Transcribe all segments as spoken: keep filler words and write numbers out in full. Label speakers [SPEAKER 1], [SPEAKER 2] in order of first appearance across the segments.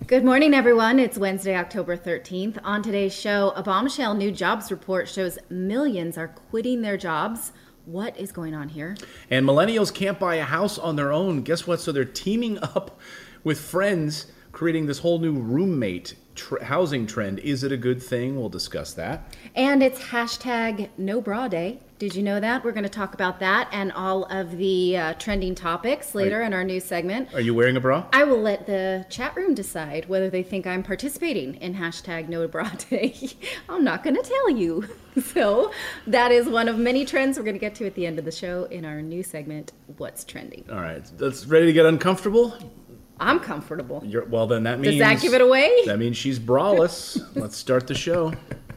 [SPEAKER 1] Good morning, everyone. It's Wednesday, October thirteenth. On today's show, a bombshell new jobs report shows millions are quitting their jobs. What is going on here?
[SPEAKER 2] And millennials can't buy a house on their own. Guess what? So they're teaming up with friends, creating this whole new roommate tr- housing trend. Is it a good thing? We'll discuss that.
[SPEAKER 1] And it's hashtag No Bra Day. Did you know that? We're going to talk about that and all of the uh, trending topics later
[SPEAKER 2] Are,
[SPEAKER 1] in our news segment.
[SPEAKER 2] Are you wearing a bra?
[SPEAKER 1] I will let the chat room decide whether they think I'm participating in hashtag No Bra Day. I'm not going to tell you. So that is one of many trends we're going to get to at the end of the show in our news segment, What's Trending.
[SPEAKER 2] All right. That's ready to get uncomfortable?
[SPEAKER 1] I'm comfortable.
[SPEAKER 2] You're, well, then that means...
[SPEAKER 1] Does that give it away?
[SPEAKER 2] That means she's braless. Let's start the show.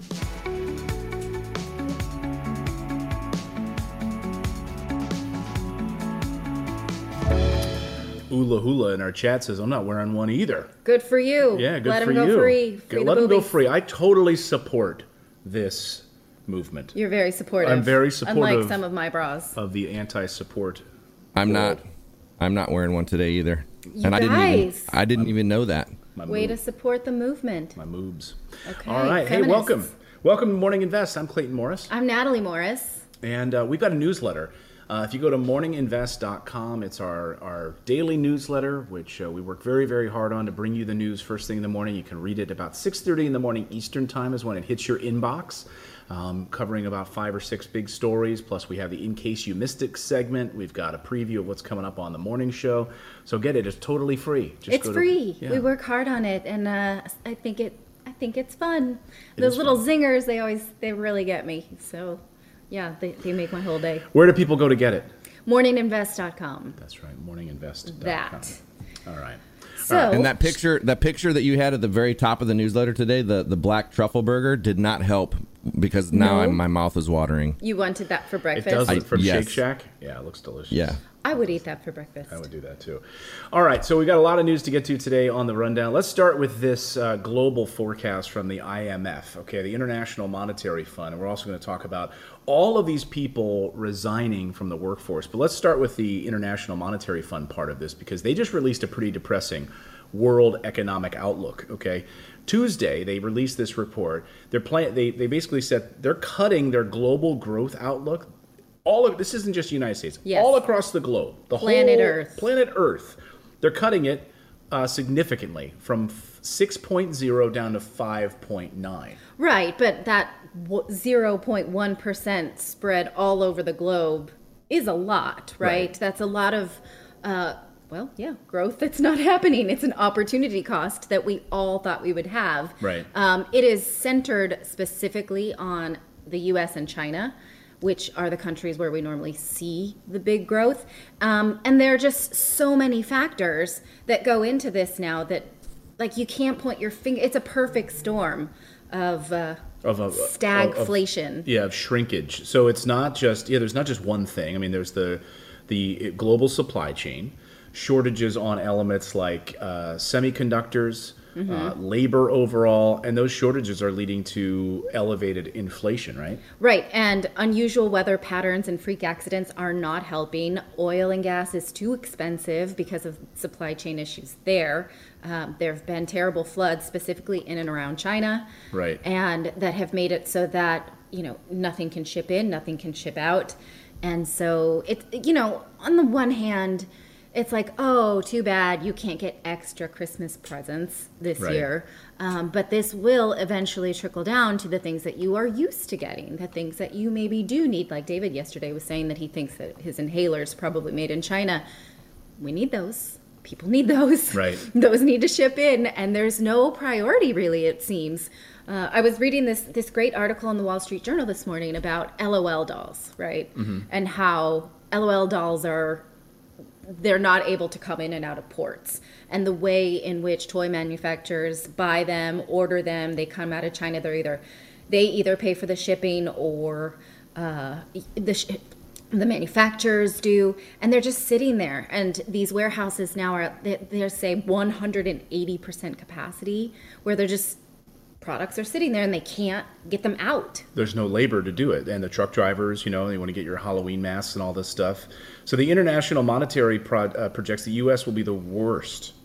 [SPEAKER 2] Ula Hula in our chat says, I'm not wearing one either.
[SPEAKER 1] Good for you.
[SPEAKER 2] Yeah, good
[SPEAKER 1] let
[SPEAKER 2] for you.
[SPEAKER 1] Let him go free. free
[SPEAKER 2] Let
[SPEAKER 1] the
[SPEAKER 2] him go
[SPEAKER 1] boobies.
[SPEAKER 2] free. I totally support this movement.
[SPEAKER 1] You're very supportive.
[SPEAKER 2] I'm very supportive.
[SPEAKER 1] Unlike some of my bras.
[SPEAKER 2] Of the anti-support.
[SPEAKER 3] I'm
[SPEAKER 2] world.
[SPEAKER 3] not. I'm not wearing one today either.
[SPEAKER 1] You
[SPEAKER 3] and I didn't even.
[SPEAKER 1] guys.
[SPEAKER 3] I didn't even know that.
[SPEAKER 2] My
[SPEAKER 1] Way
[SPEAKER 2] moob.
[SPEAKER 1] to support the movement.
[SPEAKER 2] My moobs.
[SPEAKER 1] Okay.
[SPEAKER 2] All right. Hey,
[SPEAKER 1] feminists.
[SPEAKER 2] welcome. Welcome to Morning Invest. I'm Clayton Morris.
[SPEAKER 1] I'm Natalie Morris.
[SPEAKER 2] And uh, we've got a newsletter. Uh, if you go to morning invest dot com, it's our, our daily newsletter, which uh, we work very, very hard on to bring you the news first thing in the morning. You can read it about six thirty in the morning Eastern time is when it hits your inbox, um, covering about five or six big stories. Plus, we have the In Case You Missed It segment. We've got a preview of what's coming up on the morning show. So get it. It's totally free. Just
[SPEAKER 1] It's
[SPEAKER 2] go to-
[SPEAKER 1] free.
[SPEAKER 2] yeah.
[SPEAKER 1] We work hard on it, and uh, I think it. I think it's fun.
[SPEAKER 2] It
[SPEAKER 1] Those
[SPEAKER 2] is
[SPEAKER 1] little
[SPEAKER 2] fun.
[SPEAKER 1] zingers, they always, they really get me. So, yeah, they, they make my whole day.
[SPEAKER 2] Where do people go to get it?
[SPEAKER 1] morning invest dot com.
[SPEAKER 2] That's right, morning invest dot com.
[SPEAKER 1] That.
[SPEAKER 2] All right.
[SPEAKER 1] So,
[SPEAKER 3] And that picture, that picture that you had at the very top of the newsletter today, the the black truffle burger, did not help because now
[SPEAKER 1] No.
[SPEAKER 3] I'm, my mouth is watering.
[SPEAKER 1] you wanted that for
[SPEAKER 2] It
[SPEAKER 1] breakfast?
[SPEAKER 2] does
[SPEAKER 3] I-
[SPEAKER 2] look from
[SPEAKER 3] yes.
[SPEAKER 2] Shake Shack. Yeah, it looks delicious.
[SPEAKER 3] Yeah.
[SPEAKER 1] I would eat that for breakfast.
[SPEAKER 2] I would do that too. All right, so we got a lot of news to get to today on the rundown. Let's start with this uh, global forecast from the I M F, okay, the International Monetary Fund. And we're also going to talk about all of these people resigning from the workforce. But let's start with the International Monetary Fund part of this because they just released a pretty depressing world economic outlook, okay? Tuesday, they released this report. They're plan- they, they basically said they're cutting their global growth outlook. All of this isn't just the United States.
[SPEAKER 1] Yes.
[SPEAKER 2] All across the globe, the
[SPEAKER 1] Planet
[SPEAKER 2] whole
[SPEAKER 1] Earth.
[SPEAKER 2] planet Earth, they're cutting it uh, significantly from six point oh down to five point nine.
[SPEAKER 1] Right, but that zero point one percent spread all over the globe is a lot, right?
[SPEAKER 2] Right.
[SPEAKER 1] That's a lot of, uh, well, yeah, growth that's not happening. It's an opportunity cost that we all thought we would have.
[SPEAKER 2] Right.
[SPEAKER 1] Um, it is centered specifically on the U S and China, which are the countries where we normally see the big growth. Um, and there are just so many factors that go into this now that, like, you can't point your finger. It's a perfect storm of uh,
[SPEAKER 2] Of a
[SPEAKER 1] stagflation.
[SPEAKER 2] Of, yeah, of shrinkage. So it's not just yeah. There's not just one thing. I mean, there's the the global supply chain, shortages on elements like uh, semiconductors,
[SPEAKER 1] Mm-hmm.
[SPEAKER 2] uh, labor overall, and those shortages are leading to elevated inflation. Right.
[SPEAKER 1] Right, and unusual weather patterns and freak accidents are not helping. Oil and gas is too expensive because of supply chain issues there. Um, there have been terrible floods, specifically in and around China,
[SPEAKER 2] Right.
[SPEAKER 1] and that have made it so that, you know, nothing can ship in, nothing can ship out, and so it, you know, on the one hand, it's like, oh, too bad you can't get extra Christmas presents this
[SPEAKER 2] Right.
[SPEAKER 1] year. Um, but this will eventually trickle down to the things that you are used to getting, the things that you maybe do need. Like David yesterday was saying that he thinks that his inhalers probably made in China. We need those. People need those.
[SPEAKER 2] Right.
[SPEAKER 1] Those need to ship in, and there's no priority really, it seems. Uh, I was reading this this great article in the Wall Street Journal this morning about L O L dolls, right?
[SPEAKER 2] Mm-hmm.
[SPEAKER 1] And how L O L dolls are they're not able to come in and out of ports. And the way in which toy manufacturers buy them, order them, they come out of China, they're either, they either pay for the shipping or uh, the, sh- the manufacturers do, and they're just sitting there. And these warehouses now are, they- they're say one hundred eighty percent capacity, where they're just, products are sitting there and they can't get them out.
[SPEAKER 2] There's no labor to do it. And the truck drivers, you know, they want to get your Halloween masks and all this stuff. So the International Monetary Pro- uh, projects the U S will be the worst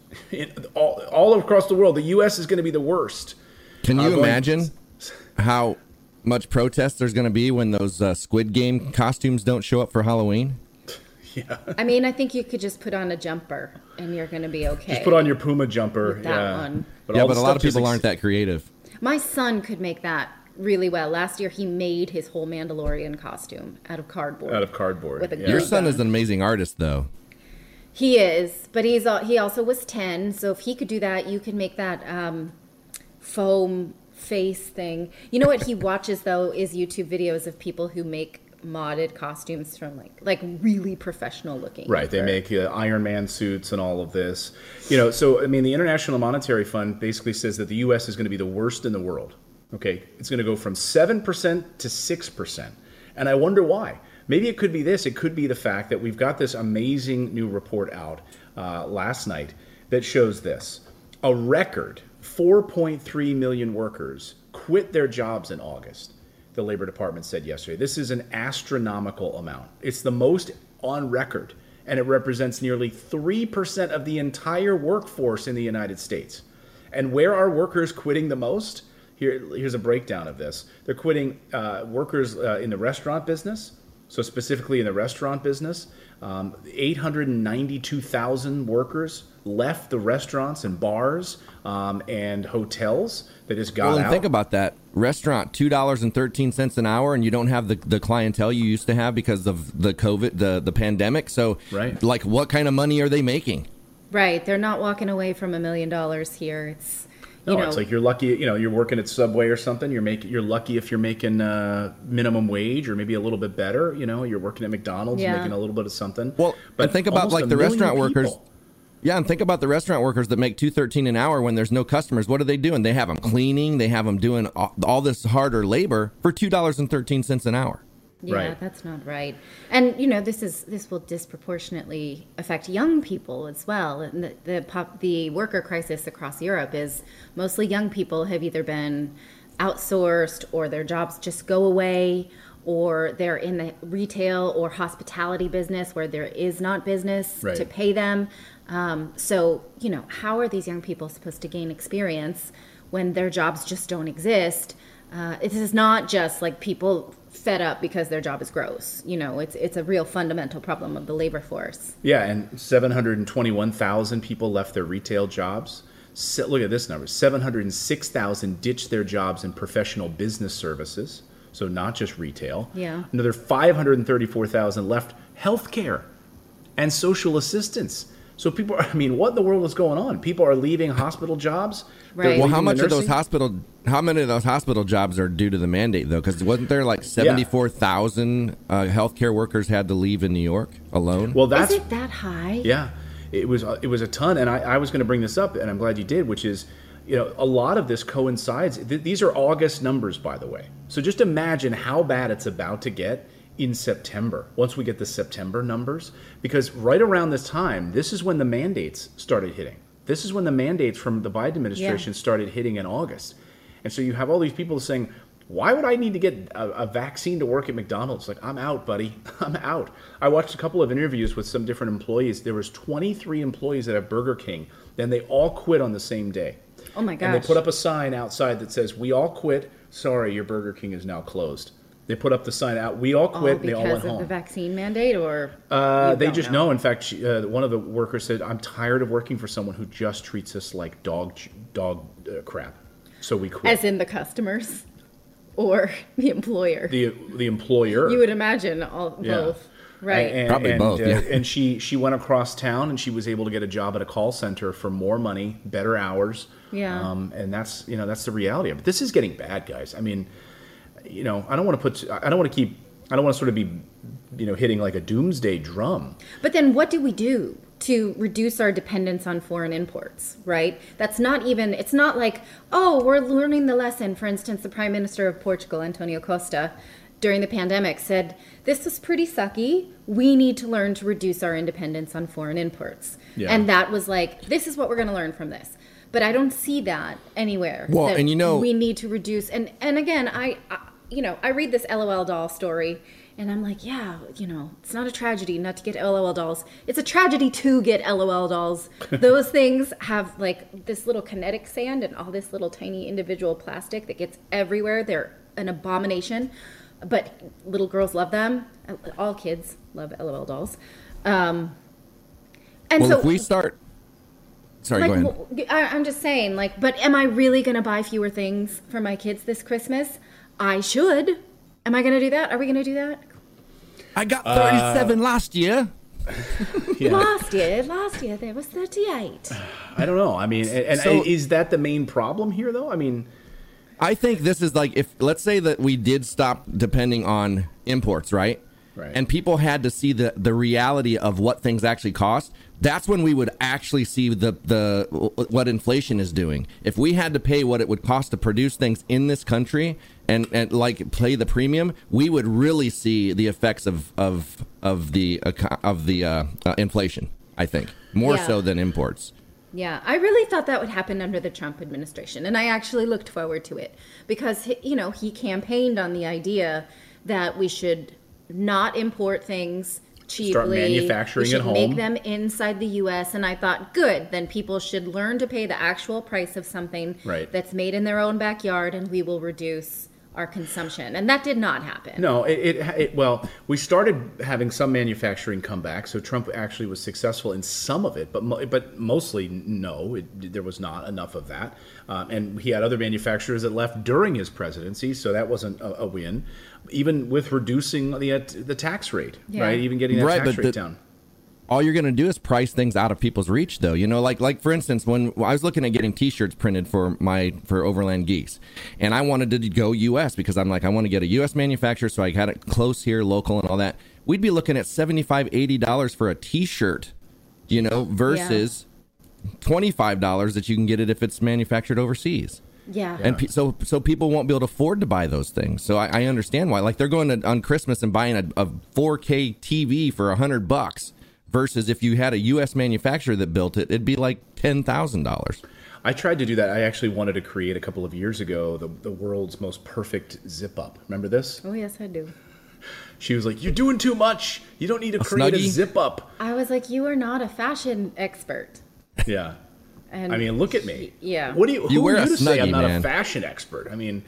[SPEAKER 2] In, all, all across the world, the U S is going to be the worst.
[SPEAKER 3] Can you
[SPEAKER 2] Uh, going-
[SPEAKER 3] imagine how much protest there's going to be when those uh, Squid Game costumes don't show up for Halloween?
[SPEAKER 2] Yeah.
[SPEAKER 1] I mean, I think you could just put on a jumper and you're going to be okay.
[SPEAKER 2] Just put on your Puma jumper.
[SPEAKER 1] With that
[SPEAKER 2] yeah.
[SPEAKER 1] one.
[SPEAKER 3] yeah,
[SPEAKER 2] all
[SPEAKER 3] but
[SPEAKER 2] the
[SPEAKER 3] a lot
[SPEAKER 2] stuff
[SPEAKER 3] of
[SPEAKER 2] just
[SPEAKER 3] people
[SPEAKER 2] ex-
[SPEAKER 3] aren't that creative.
[SPEAKER 1] My son could make that really well. Last year, he made his whole Mandalorian costume out of cardboard.
[SPEAKER 2] out of cardboard.
[SPEAKER 1] With a
[SPEAKER 2] yeah.
[SPEAKER 3] Your
[SPEAKER 1] glue
[SPEAKER 3] son
[SPEAKER 1] gun.
[SPEAKER 3] is an amazing artist, though.
[SPEAKER 1] He is, but he's al- he also was ten. So if he could do that, you could make that um, foam face thing. You know what he watches though is YouTube videos of people who make modded costumes from like like really professional looking.
[SPEAKER 2] Right, they
[SPEAKER 1] fur.
[SPEAKER 2] make uh, Iron Man suits and all of this. You know, so I mean, the International Monetary Fund basically says that the U S is going to be the worst in the world. Okay, it's going to go from seven percent to six percent. And I wonder why. Maybe it could be this. It could be the fact that we've got this amazing new report out uh, last night that shows this. A record four point three million workers quit their jobs in August, the Labor Department said yesterday. This is an astronomical amount. It's the most on record, and it represents nearly three percent of the entire workforce in the United States. And where are workers quitting the most? Here, here's a breakdown of this. They're quitting uh, workers uh, in the restaurant business. So specifically in the restaurant business, um, eight hundred ninety-two thousand workers left the restaurants and bars um, and hotels. They just got
[SPEAKER 3] Well, and
[SPEAKER 2] out.
[SPEAKER 3] think about that. Restaurant, two dollars and thirteen cents an hour, and you don't have the, the clientele you used to have because of the COVID, the, the pandemic. So,
[SPEAKER 2] Right.
[SPEAKER 3] like, what kind of money are they making?
[SPEAKER 1] Right, they're not walking away from a million dollars here. It's you
[SPEAKER 2] No,
[SPEAKER 1] know,
[SPEAKER 2] it's like you're lucky. You know, you're working at Subway or something. You're making. You're lucky if you're making uh, minimum wage or maybe a little bit better. You know, you're working at McDonald's,
[SPEAKER 1] Yeah.
[SPEAKER 2] making a little bit of something.
[SPEAKER 3] Well, and think about
[SPEAKER 2] almost
[SPEAKER 3] like
[SPEAKER 2] a
[SPEAKER 3] the
[SPEAKER 2] million
[SPEAKER 3] restaurant workers.
[SPEAKER 2] people.
[SPEAKER 3] Yeah, and think about the restaurant workers that make two thirteen an hour when there's no customers. What are they doing? They have them cleaning. They have them doing all, all this harder labor for two dollars and thirteen cents an hour.
[SPEAKER 1] yeah,
[SPEAKER 2] Right.
[SPEAKER 1] that's not right. And you know, this is this will disproportionately affect young people as well. And the the, pop, the worker crisis across Europe is mostly young people have either been outsourced or their jobs just go away, or they're in the retail or hospitality business where there is not business
[SPEAKER 2] Right.
[SPEAKER 1] to pay them. Um, so, you know, how are these young people supposed to gain experience when their jobs just don't exist? Uh, this is not just like people fed up because their job is gross. You know, it's it's a real fundamental problem of the labor force.
[SPEAKER 2] Yeah, and seven hundred twenty-one thousand people left their retail jobs. Se- look at this number: seven hundred six thousand ditched their jobs in professional business services, so not just retail.
[SPEAKER 1] Yeah.
[SPEAKER 2] Another five hundred thirty-four thousand left healthcare and social assistance. So people, are, I mean, what in the world is going on? People are leaving hospital jobs. They're
[SPEAKER 1] Right.
[SPEAKER 3] Well,
[SPEAKER 2] leaving
[SPEAKER 3] how
[SPEAKER 2] the
[SPEAKER 3] much of those
[SPEAKER 2] nursing-
[SPEAKER 3] hospital? How many of those hospital jobs are due to the mandate though? Because wasn't there like seventy-four thousand uh, healthcare workers had to leave in New York alone?
[SPEAKER 2] Well, that's
[SPEAKER 1] is it that high?
[SPEAKER 2] Yeah, it was it was a ton, and I, I was going to bring this up, and I'm glad you did, which is, you know, a lot of this coincides. Th- these are August numbers, by the way. So just imagine how bad it's about to get in September, once we get the September numbers, because right around this time, this is when the mandates started hitting. This is when the mandates from the Biden administration
[SPEAKER 1] Yeah.
[SPEAKER 2] started hitting in August. And so you have all these people saying, why would I need to get a, a vaccine to work at McDonald's? Like, I'm out, buddy. I'm out. I watched a couple of interviews with some different employees. There was twenty-three employees at Burger King. Then they all quit on the same day.
[SPEAKER 1] Oh my
[SPEAKER 2] And they
[SPEAKER 1] gosh.
[SPEAKER 2] put up a sign outside that says, we all quit. Sorry, your Burger King is now closed. They put up the sign out, we all
[SPEAKER 1] All
[SPEAKER 2] quit, and they
[SPEAKER 1] because
[SPEAKER 2] all went
[SPEAKER 1] of
[SPEAKER 2] home.
[SPEAKER 1] the vaccine mandate, or
[SPEAKER 2] Uh,
[SPEAKER 1] you
[SPEAKER 2] they
[SPEAKER 1] don't
[SPEAKER 2] just know. In fact, she, uh, one of the workers said, "I'm tired of working for someone who just treats us like dog dog uh, crap." So we quit.
[SPEAKER 1] as in the customers or the employer.
[SPEAKER 2] the the employer.
[SPEAKER 1] You would imagine all
[SPEAKER 2] Yeah.
[SPEAKER 1] both, right?
[SPEAKER 2] And,
[SPEAKER 3] Probably
[SPEAKER 2] and,
[SPEAKER 3] both,
[SPEAKER 2] uh,
[SPEAKER 3] yeah.
[SPEAKER 2] And she she went across town and she was able to get a job at a call center for more money, better hours.
[SPEAKER 1] Yeah.
[SPEAKER 2] Um, and that's you know that's the reality of it. This is getting bad, guys. I mean, you know, I don't want to put. I don't want to keep. I don't want to sort of be, you know, hitting like a doomsday drum.
[SPEAKER 1] But then what do we do to reduce our dependence on foreign imports, right? That's not even, it's not like, oh, we're learning the lesson. For instance, the Prime Minister of Portugal, Antonio Costa, during the pandemic said, this is pretty sucky. We need to learn to reduce our independence on foreign imports.
[SPEAKER 2] Yeah.
[SPEAKER 1] And that was like, this is what we're going to learn from this. But I don't see that anywhere.
[SPEAKER 3] Well,
[SPEAKER 1] that
[SPEAKER 3] and you know-
[SPEAKER 1] we need to reduce. And, and again, I, I, you know, I read this LOL doll story And I'm like, yeah, you know, it's not a tragedy not to get L O L dolls. It's a tragedy to get L O L dolls. Those things have like this little kinetic sand and all this little tiny individual plastic that gets everywhere. They're an abomination, but little girls love them. All kids love L O L dolls. Um, and
[SPEAKER 3] well,
[SPEAKER 1] so
[SPEAKER 3] if we start... Sorry,
[SPEAKER 1] like,
[SPEAKER 3] go ahead.
[SPEAKER 1] I, I'm just saying, like, but am I really going to buy fewer things for my kids this Christmas? I should. Am I going to do that? Are we going to do that?
[SPEAKER 3] I got thirty-seven uh, last year.
[SPEAKER 1] Yeah. Last year, last year there was thirty-eight.
[SPEAKER 2] I don't know. I mean, and, and so, is that the main problem here, though? I mean,
[SPEAKER 3] I think this is like if let's say that we did stop depending on imports, right?
[SPEAKER 2] Right.
[SPEAKER 3] And people had to see the, the reality of what things actually cost. That's when we would actually see the, the what inflation is doing. If we had to pay what it would cost to produce things in this country and, and like pay the premium, we would really see the effects of of of the of the uh, uh, inflation. I think more
[SPEAKER 1] yeah.
[SPEAKER 3] so than imports.
[SPEAKER 1] Yeah, I really thought that would happen under the Trump administration, and I actually looked forward to it because you know he campaigned on the idea that we should not import things cheaply.
[SPEAKER 2] Start manufacturing
[SPEAKER 1] we should
[SPEAKER 2] at home.
[SPEAKER 1] Make them inside the U S And I thought, good, then people should learn to pay the actual price of something
[SPEAKER 2] right.
[SPEAKER 1] that's made in their own backyard, and we will reduce our consumption. And that did not happen.
[SPEAKER 2] No, it, it, it well, we started having some manufacturing come back, so Trump actually was successful in some of it, but mo- but mostly no, it, there was not enough of that. Um, and he had other manufacturers that left during his presidency, so that wasn't a, a win. Even with reducing the uh, the tax rate, yeah. right? Even getting that
[SPEAKER 3] right,
[SPEAKER 2] tax
[SPEAKER 3] but
[SPEAKER 2] rate
[SPEAKER 3] the,
[SPEAKER 2] down.
[SPEAKER 3] All you're going to do is price things out of people's reach, though. You know, like like for instance, when I was looking at getting T-shirts printed for my for Overland Geeks, and I wanted to go U S because I'm like, I want to get a U S manufacturer, so I had it close here, local, and all that. We'd be looking at seventy-five dollars, eighty dollars for a T-shirt, you know, versus yeah. twenty-five dollars that you can get it if it's manufactured overseas.
[SPEAKER 1] Yeah.
[SPEAKER 3] And pe- so so people won't be able to afford to buy those things. So I, I understand why. Like they're going to, on Christmas and buying a, a four K T V for one hundred bucks versus if you had a U S manufacturer that built it, it'd be like ten thousand dollars.
[SPEAKER 2] I tried to do that. I actually wanted to create a couple of years ago the, the world's most perfect zip up. Remember this?
[SPEAKER 1] Oh, yes, I do.
[SPEAKER 2] She was like, you're doing too much. You don't need to
[SPEAKER 3] a
[SPEAKER 2] create
[SPEAKER 3] snuggie?
[SPEAKER 2] a zip up.
[SPEAKER 1] I was like, you are not a fashion expert.
[SPEAKER 2] Yeah.
[SPEAKER 1] And
[SPEAKER 2] I mean, look at me.
[SPEAKER 1] Yeah.
[SPEAKER 2] What do you? Who
[SPEAKER 3] you wear
[SPEAKER 2] are you
[SPEAKER 3] a
[SPEAKER 2] to
[SPEAKER 3] snuggie,
[SPEAKER 2] say I'm not
[SPEAKER 3] man.
[SPEAKER 2] a fashion expert? I mean,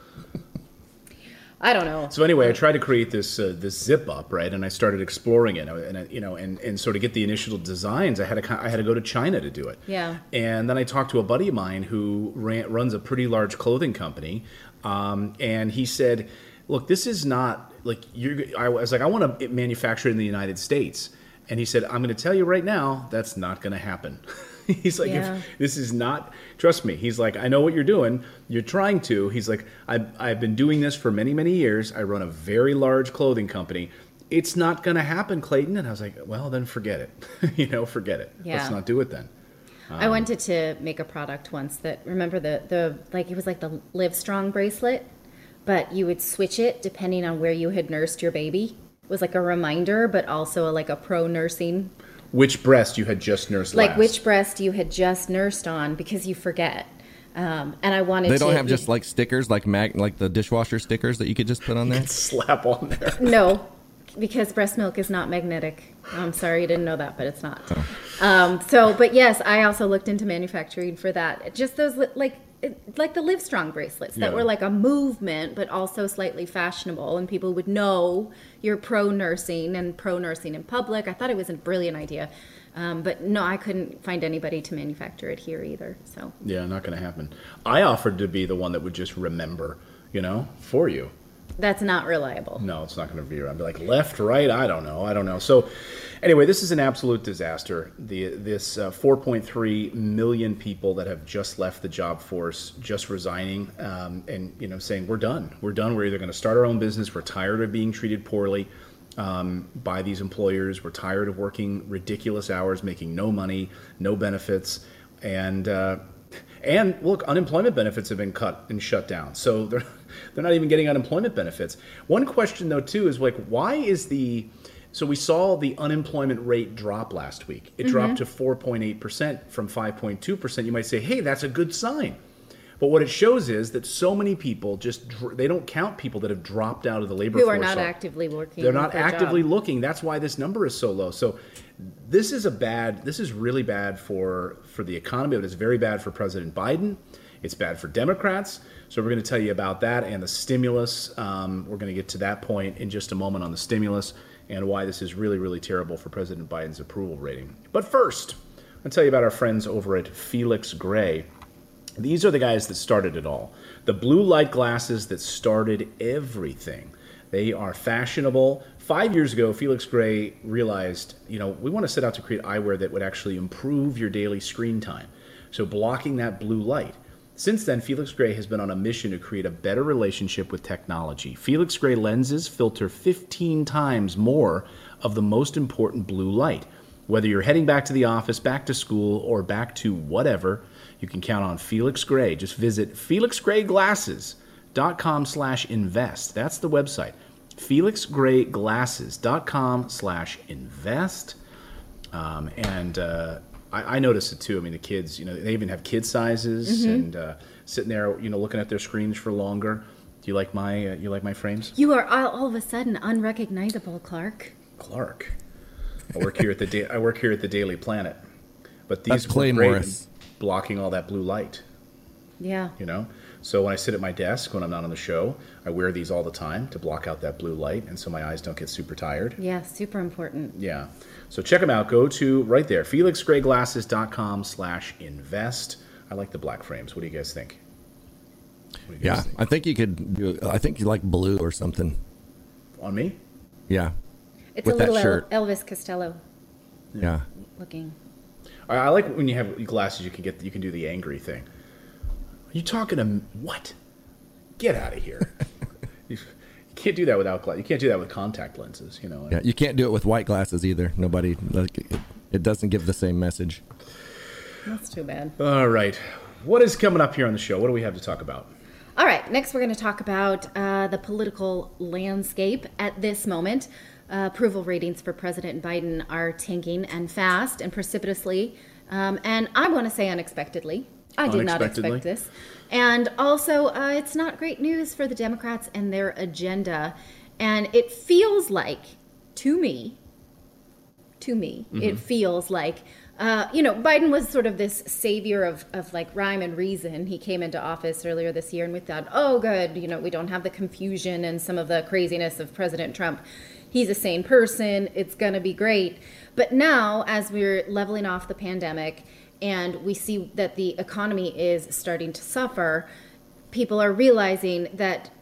[SPEAKER 1] I don't know.
[SPEAKER 2] So anyway, I tried to create this uh, this zip up, right? And I started exploring it, and I, you know, and and so to get the initial designs, I had to I had to go to China to do it.
[SPEAKER 1] Yeah.
[SPEAKER 2] And then I talked to a buddy of mine who ran, runs a pretty large clothing company, um, and he said, "Look, this is not like you're." I was like, "I want to manufacture it in the United States," and he said, "I'm going to tell you right now, that's not going to happen." He's like,
[SPEAKER 1] Yeah.
[SPEAKER 2] if this is not, trust me. He's like, I know what you're doing. You're trying to. He's like, I've, I've been doing this for many, many years. I run a very large clothing company. It's not going to happen, Clayton. And I was like, well, then forget it. you know, forget it.
[SPEAKER 1] Yeah.
[SPEAKER 2] Let's not do it then. Um,
[SPEAKER 1] I wanted to make a product once that, remember the, the, like, it was like the Live Strong bracelet, but you would switch it depending on where you had nursed your baby. It was like a reminder, but also like a pro nursing.
[SPEAKER 2] Which breast you had just nursed
[SPEAKER 1] Like
[SPEAKER 2] last.
[SPEAKER 1] which breast you had just nursed on, because you forget. Um, and I wanted to...
[SPEAKER 3] They don't have just like stickers, like mag, like the dishwasher stickers that you could just put on there?
[SPEAKER 2] Slap on there.
[SPEAKER 1] No, because breast milk is not magnetic. I'm sorry you didn't know that, but it's not. Oh. Um, so, but yes, I also looked into manufacturing for that. Just those, li- like, it, like the Live Strong bracelets that
[SPEAKER 2] Yeah.
[SPEAKER 1] were like a movement, but also slightly fashionable, and people would know you're pro nursing and pro nursing in public. I thought it was a brilliant idea. Um, but no, I couldn't find anybody to manufacture it here either. So
[SPEAKER 2] Yeah, not going to happen. I offered to be the one that would just remember, you know, for you.
[SPEAKER 1] that's not reliable.
[SPEAKER 2] No, it's not going to be around. Be like left, right. I don't know. I don't know. So, anyway, this is an absolute disaster. The this uh, four point three million people that have just left the job force, just resigning, um, and you know, saying we're done. We're done. We're either going to start our own business. We're tired of being treated poorly um, by these employers. We're tired of working ridiculous hours, making no money, no benefits, and. Uh, And look, unemployment benefits have been cut and shut down, so they're they're not even getting unemployment benefits. One question though too is like, why is the so we saw the unemployment rate drop last week. It mm-hmm. dropped to four point eight percent from five point two percent. You might say, hey, that's a good sign. But what it shows is that so many people just, dr- they don't count people that have dropped out of the labor
[SPEAKER 1] Who
[SPEAKER 2] force.
[SPEAKER 1] are not
[SPEAKER 2] So
[SPEAKER 1] actively working.
[SPEAKER 2] They're not
[SPEAKER 1] their
[SPEAKER 2] actively
[SPEAKER 1] job.
[SPEAKER 2] looking. That's why this number is so low. So this is a bad, this is really bad for, for the economy, but it's very bad for President Biden. It's bad for Democrats. So we're going to tell you about that and the stimulus. Um, we're going to get to that point in just a moment on the stimulus and why this is really, really terrible for President Biden's approval rating. But first, I'll tell you about our friends over at Felix Gray. These are the guys that started it all. The blue light glasses that started everything. They are fashionable. Five years ago, Felix Gray realized, you know, we want to set out to create eyewear that would actually improve your daily screen time. So blocking that blue light. Since then, Felix Gray has been on a mission to create a better relationship with technology. Felix Gray lenses filter fifteen times more of the most important blue light. Whether you're heading back to the office, back to school, or back to whatever, you can count on Felix Gray. Just visit felix gray glasses dot com slash invest. That's the website. felix gray glasses dot com slash invest. Um, and uh, I, I noticed it too. I mean, the kids, you know, they even have kid sizes
[SPEAKER 1] Mm-hmm.
[SPEAKER 2] and uh, sitting there, you know, looking at their screens for longer. Do you like my, uh, you like my frames?
[SPEAKER 1] You are all, all of a sudden unrecognizable, Clark.
[SPEAKER 2] Clark. I work here at the da- I work here at the Daily Planet, but these
[SPEAKER 3] That's Clay
[SPEAKER 2] were great
[SPEAKER 3] Morris.
[SPEAKER 2] in blocking all that blue light.
[SPEAKER 1] Yeah.
[SPEAKER 2] You know, so when I sit at my desk when I'm not on the show, I wear these all the time to block out that blue light, and so my eyes don't get super tired.
[SPEAKER 1] Yeah, super important.
[SPEAKER 2] Yeah, so check them out. Go to right there, felix gray glasses dot com slash invest. I like the black frames. What do you guys think? What do you guys
[SPEAKER 3] Yeah,
[SPEAKER 2] think?
[SPEAKER 3] I think you could do. I think you like blue or something.
[SPEAKER 2] On me?
[SPEAKER 3] Yeah,
[SPEAKER 1] It's
[SPEAKER 3] With
[SPEAKER 1] a
[SPEAKER 3] that
[SPEAKER 1] little El-
[SPEAKER 3] shirt.
[SPEAKER 1] Elvis Costello
[SPEAKER 3] yeah.
[SPEAKER 1] looking.
[SPEAKER 2] I, I like when you have glasses. You can get you can do the angry thing. Are you talking to m- what? Get out of here! you, you can't do that without gla- You can't do that with contact lenses. You know.
[SPEAKER 3] Yeah, you can't do it with white glasses either. Nobody like it, it doesn't give the same message.
[SPEAKER 1] That's too bad.
[SPEAKER 2] All right. What is coming up here on the show? What do we have to talk about?
[SPEAKER 1] All right, next we're going to talk about uh, the political landscape at this moment. Uh, approval ratings for President Biden are tanking and fast and precipitously. Um, and I want to say unexpectedly. I did not
[SPEAKER 2] Unexpectedly.
[SPEAKER 1] expect this. And also, uh, it's not great news for the Democrats and their agenda. And it feels like, to me, to me, it feels like, uh, you know, Biden was sort of this savior of, of like rhyme and reason. He came into office earlier this year and we thought, oh, good, you know, we don't have the confusion and some of the craziness of President Trump. He's a sane person. It's going to be great. But now, as we're leveling off the pandemic and we see that the economy is starting to suffer, people are realizing that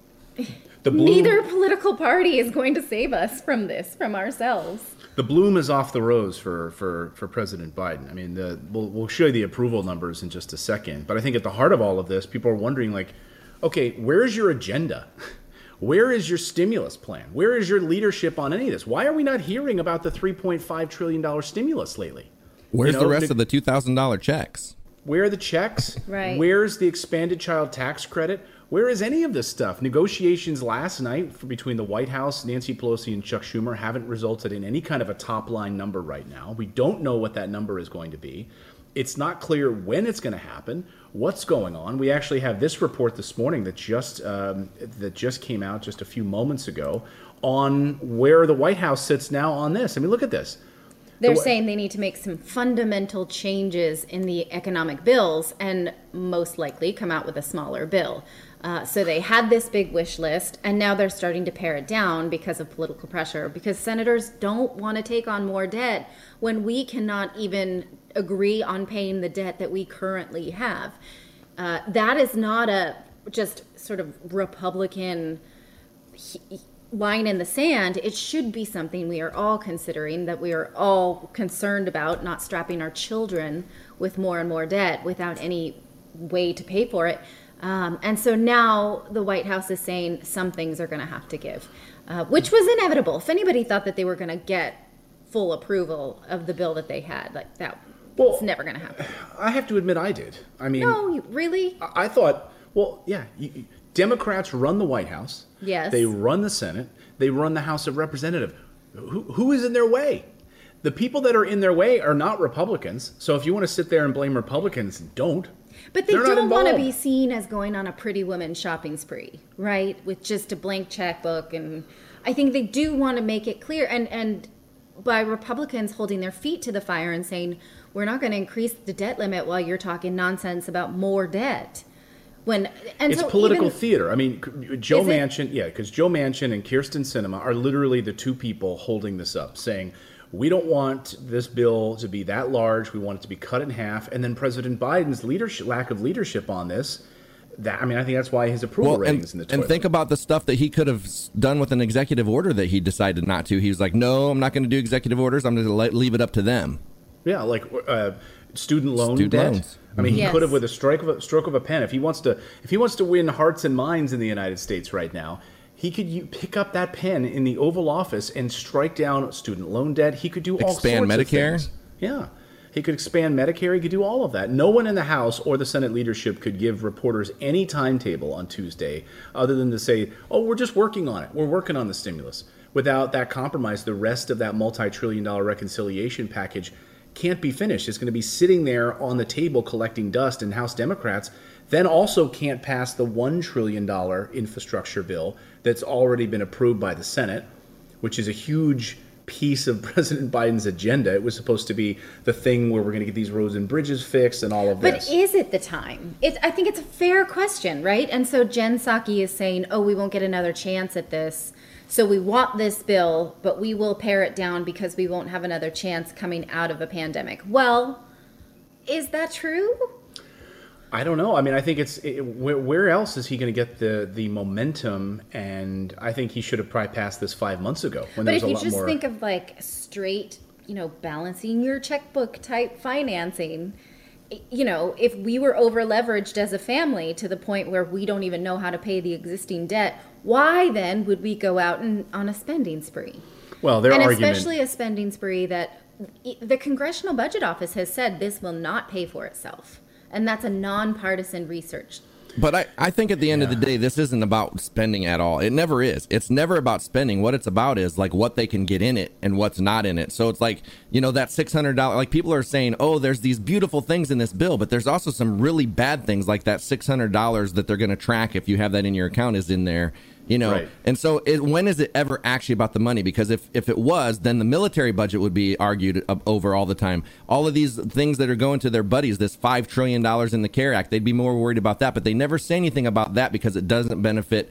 [SPEAKER 2] The bloom,
[SPEAKER 1] neither political party is going to save us from this, from ourselves.
[SPEAKER 2] the bloom is off the rose for, for, for President Biden. I mean, the, we'll, we'll show you the approval numbers in just a second. But I think at the heart of all of this, people are wondering, like, okay, where's your agenda? Where is your stimulus plan? Where is your leadership on any of this? Why are we not hearing about the three point five trillion dollars stimulus lately?
[SPEAKER 3] Where's
[SPEAKER 2] You know,
[SPEAKER 3] the rest
[SPEAKER 2] the-
[SPEAKER 3] of the two thousand dollar checks?
[SPEAKER 2] Where are the checks?
[SPEAKER 1] Right.
[SPEAKER 2] Where's the expanded child tax credit? Where is any of this stuff? Negotiations last night for, between the White House, Nancy Pelosi, and Chuck Schumer haven't resulted in any kind of a top line number right now. We don't know what that number is going to be. It's not clear when it's going to happen, what's going on. We actually have this report this morning that just um, that just came out just a few moments ago on where the White House sits now on this. I mean, look at this.
[SPEAKER 1] They're
[SPEAKER 2] The wa-
[SPEAKER 1] saying they need to make some fundamental changes in the economic bills and most likely come out with a smaller bill. Uh, so they had this big wish list, and now they're starting to pare it down because of political pressure, because senators don't want to take on more debt when we cannot even agree on paying the debt that we currently have. Uh, that is not a just sort of Republican line in the sand. It should be something we are all considering, that we are all concerned about, not strapping our children with more and more debt without any way to pay for it. Um, and so now the White House is saying some things are going to have to give, uh, which was inevitable. If anybody thought that they were going to get full approval of the bill that they had, like that,
[SPEAKER 2] Well,
[SPEAKER 1] it's never going to happen.
[SPEAKER 2] I have to admit I did. I mean,
[SPEAKER 1] No, you, really?
[SPEAKER 2] I I thought, well, yeah, you, you- Democrats run the White House.
[SPEAKER 1] Yes.
[SPEAKER 2] They run the Senate. They run the House of Representatives. Who, who is in their way? The people that are in their way are not Republicans. So if you want to sit there and blame Republicans, don't.
[SPEAKER 1] But they
[SPEAKER 2] They're not
[SPEAKER 1] don't want to
[SPEAKER 2] involved.
[SPEAKER 1] be seen as going on a pretty woman shopping spree, right? With just a blank checkbook. And I think they do want to make it clear. And, and by Republicans holding their feet to the fire and saying, we're not going to increase the debt limit while you're talking nonsense about more debt. When and
[SPEAKER 2] It's
[SPEAKER 1] so
[SPEAKER 2] political
[SPEAKER 1] even,
[SPEAKER 2] theater. I mean, Joe
[SPEAKER 1] Is it?
[SPEAKER 2] Manchin, yeah, because Joe Manchin and Kyrsten Sinema are literally the two people holding this up, saying, we don't want this bill to be that large. We want it to be cut in half. And then President Biden's leadership, lack of leadership on this, that I mean, I think that's why his approval
[SPEAKER 3] Well,
[SPEAKER 2] ratings
[SPEAKER 3] and,
[SPEAKER 2] in the toilet.
[SPEAKER 3] and think about the stuff that he could have s- done with an executive order that he decided not to. He was like, no, I'm not going to do executive orders. I'm going to let, leave it up to them.
[SPEAKER 2] Yeah, like uh, student loan
[SPEAKER 3] Student
[SPEAKER 2] debt.
[SPEAKER 3] loans.
[SPEAKER 2] I mean, he
[SPEAKER 1] Yes.
[SPEAKER 2] could have, with a stroke of a stroke of a pen, if he wants to, if he wants to win hearts and minds in the United States right now, he could u- pick up that pen in the Oval Office and strike down student loan debt. He could do all
[SPEAKER 3] Expand
[SPEAKER 2] sorts
[SPEAKER 3] Medicare?
[SPEAKER 2] of things. Yeah, he could expand Medicare. He could do all of that. No one in the House or the Senate leadership could give reporters any timetable on Tuesday, other than to say, "Oh, we're just working on it. We're working on the stimulus." Without that compromise, the rest of that multi-trillion dollar reconciliation package can't be finished. It's going to be sitting there on the table collecting dust, and House Democrats then also can't pass the one trillion dollars infrastructure bill that's already been approved by the Senate, which is a huge piece of President Biden's agenda. It was supposed to be the thing where we're going to get these roads and bridges fixed and all of
[SPEAKER 1] But
[SPEAKER 2] this.
[SPEAKER 1] is it the time? It, I think it's a fair question, right? And so Jen Psaki is saying, oh, we won't get another chance at this. So we want this bill, but we will pare it down because we won't have another chance coming out of a pandemic. Well, is that true?
[SPEAKER 2] I don't know. I mean, I think it's it, where, where else is he going to get the the momentum? And I think he should have probably passed this five months ago when
[SPEAKER 1] But
[SPEAKER 2] there
[SPEAKER 1] if
[SPEAKER 2] was a
[SPEAKER 1] you
[SPEAKER 2] lot
[SPEAKER 1] just
[SPEAKER 2] more.
[SPEAKER 1] think of like straight, you know, balancing your checkbook type financing, you know, if we were over leveraged as a family to the point where we don't even know how to pay the existing debt, why then would we go out and on a spending spree?
[SPEAKER 2] well, their
[SPEAKER 1] And
[SPEAKER 2] argument.
[SPEAKER 1] especially a spending spree that the Congressional Budget Office has said this will not pay for itself. And that's a nonpartisan research.
[SPEAKER 3] But I, I think at the end of the day, this isn't about spending at all. It never is. It's never about spending. What it's about is like what they can get in it and what's not in it. So it's like, you know, that six hundred dollars, like people are saying, oh, there's these beautiful things in this bill, but there's also some really bad things like that six hundred dollars that they're going to track if you have that in your account is in there. You know,
[SPEAKER 2] Right.
[SPEAKER 3] and so it, when is it ever actually about the money? Because if, if it was, then the military budget would be argued up over all the time. All of these things that are going to their buddies, this five trillion dollars in the CARE Act, they'd be more worried about that. But they never say anything about that because it doesn't benefit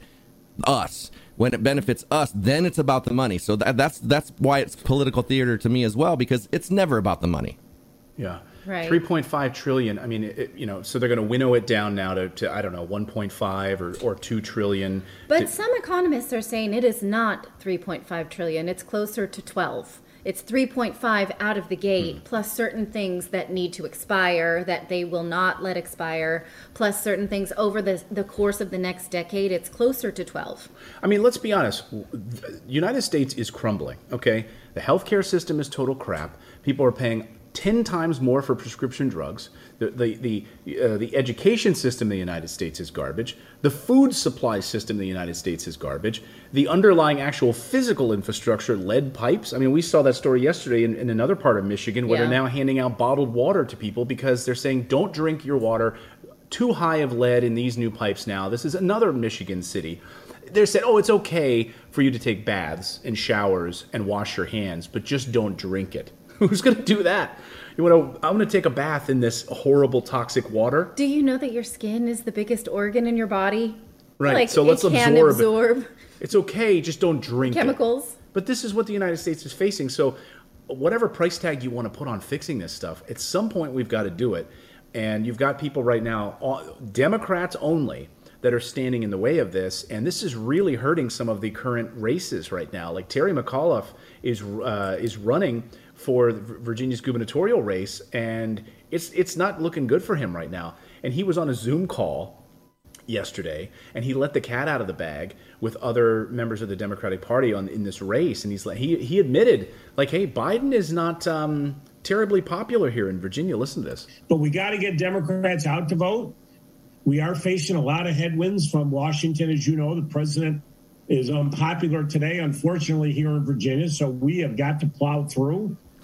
[SPEAKER 3] us. When it benefits us, then it's about the money. So that, that's that's why it's political theater to me as well, because it's never about the money.
[SPEAKER 2] Yeah.
[SPEAKER 1] Right.
[SPEAKER 2] three point five trillion. I mean, it, you know, so they're going to winnow it down now to, to I don't know, one point five or, or two trillion.
[SPEAKER 1] But
[SPEAKER 2] to-
[SPEAKER 1] some economists are saying it is not three point five trillion. It's closer to twelve. It's three point five out of the gate,
[SPEAKER 2] Hmm.
[SPEAKER 1] plus certain things that need to expire that they will not let expire, plus certain things over the, the course of the next decade. It's closer to twelve.
[SPEAKER 2] I mean, let's be honest. The United States is crumbling, okay? The healthcare system is total crap. People are paying ten times more for prescription drugs. The the the, uh, the education system in the United States is garbage. The food supply system in the United States is garbage. The underlying actual physical infrastructure, lead pipes. I mean, we saw that story yesterday in, in another part of Michigan where
[SPEAKER 1] Yeah.
[SPEAKER 2] they're now handing out bottled water to people because they're saying, don't drink your water. Too high of lead in these new pipes now. This is another Michigan city. They said, oh, it's okay for you to take baths and showers and wash your hands, but just don't drink it. Who's going to do that? You want to? I'm going to take a bath in this horrible toxic water.
[SPEAKER 1] Do you know that your skin is the biggest organ in your body?
[SPEAKER 2] Right.
[SPEAKER 1] Like,
[SPEAKER 2] so let's
[SPEAKER 1] it can
[SPEAKER 2] absorb.
[SPEAKER 1] absorb
[SPEAKER 2] It's okay. Just don't drink it.
[SPEAKER 1] chemicals.
[SPEAKER 2] But this is what the United States is facing. So whatever price tag you want to put on fixing this stuff, at some point we've got to do it. And you've got people right now, all- Democrats only, that are standing in the way of this. And this is really hurting some of the current races right now. Like Terry McAuliffe is uh, is running for Virginia's gubernatorial race, and it's it's not looking good for him right now. And he was on a Zoom call yesterday, and he let the cat out of the bag with other members of the Democratic Party on in this race. And he's like, he he admitted, like, hey, Biden is not um, terribly popular here in Virginia. Listen to this.
[SPEAKER 4] But we got to get Democrats out to vote. We are facing a lot of headwinds from Washington. As you know, the president is unpopular today, unfortunately, here in Virginia. So we have got to plow through.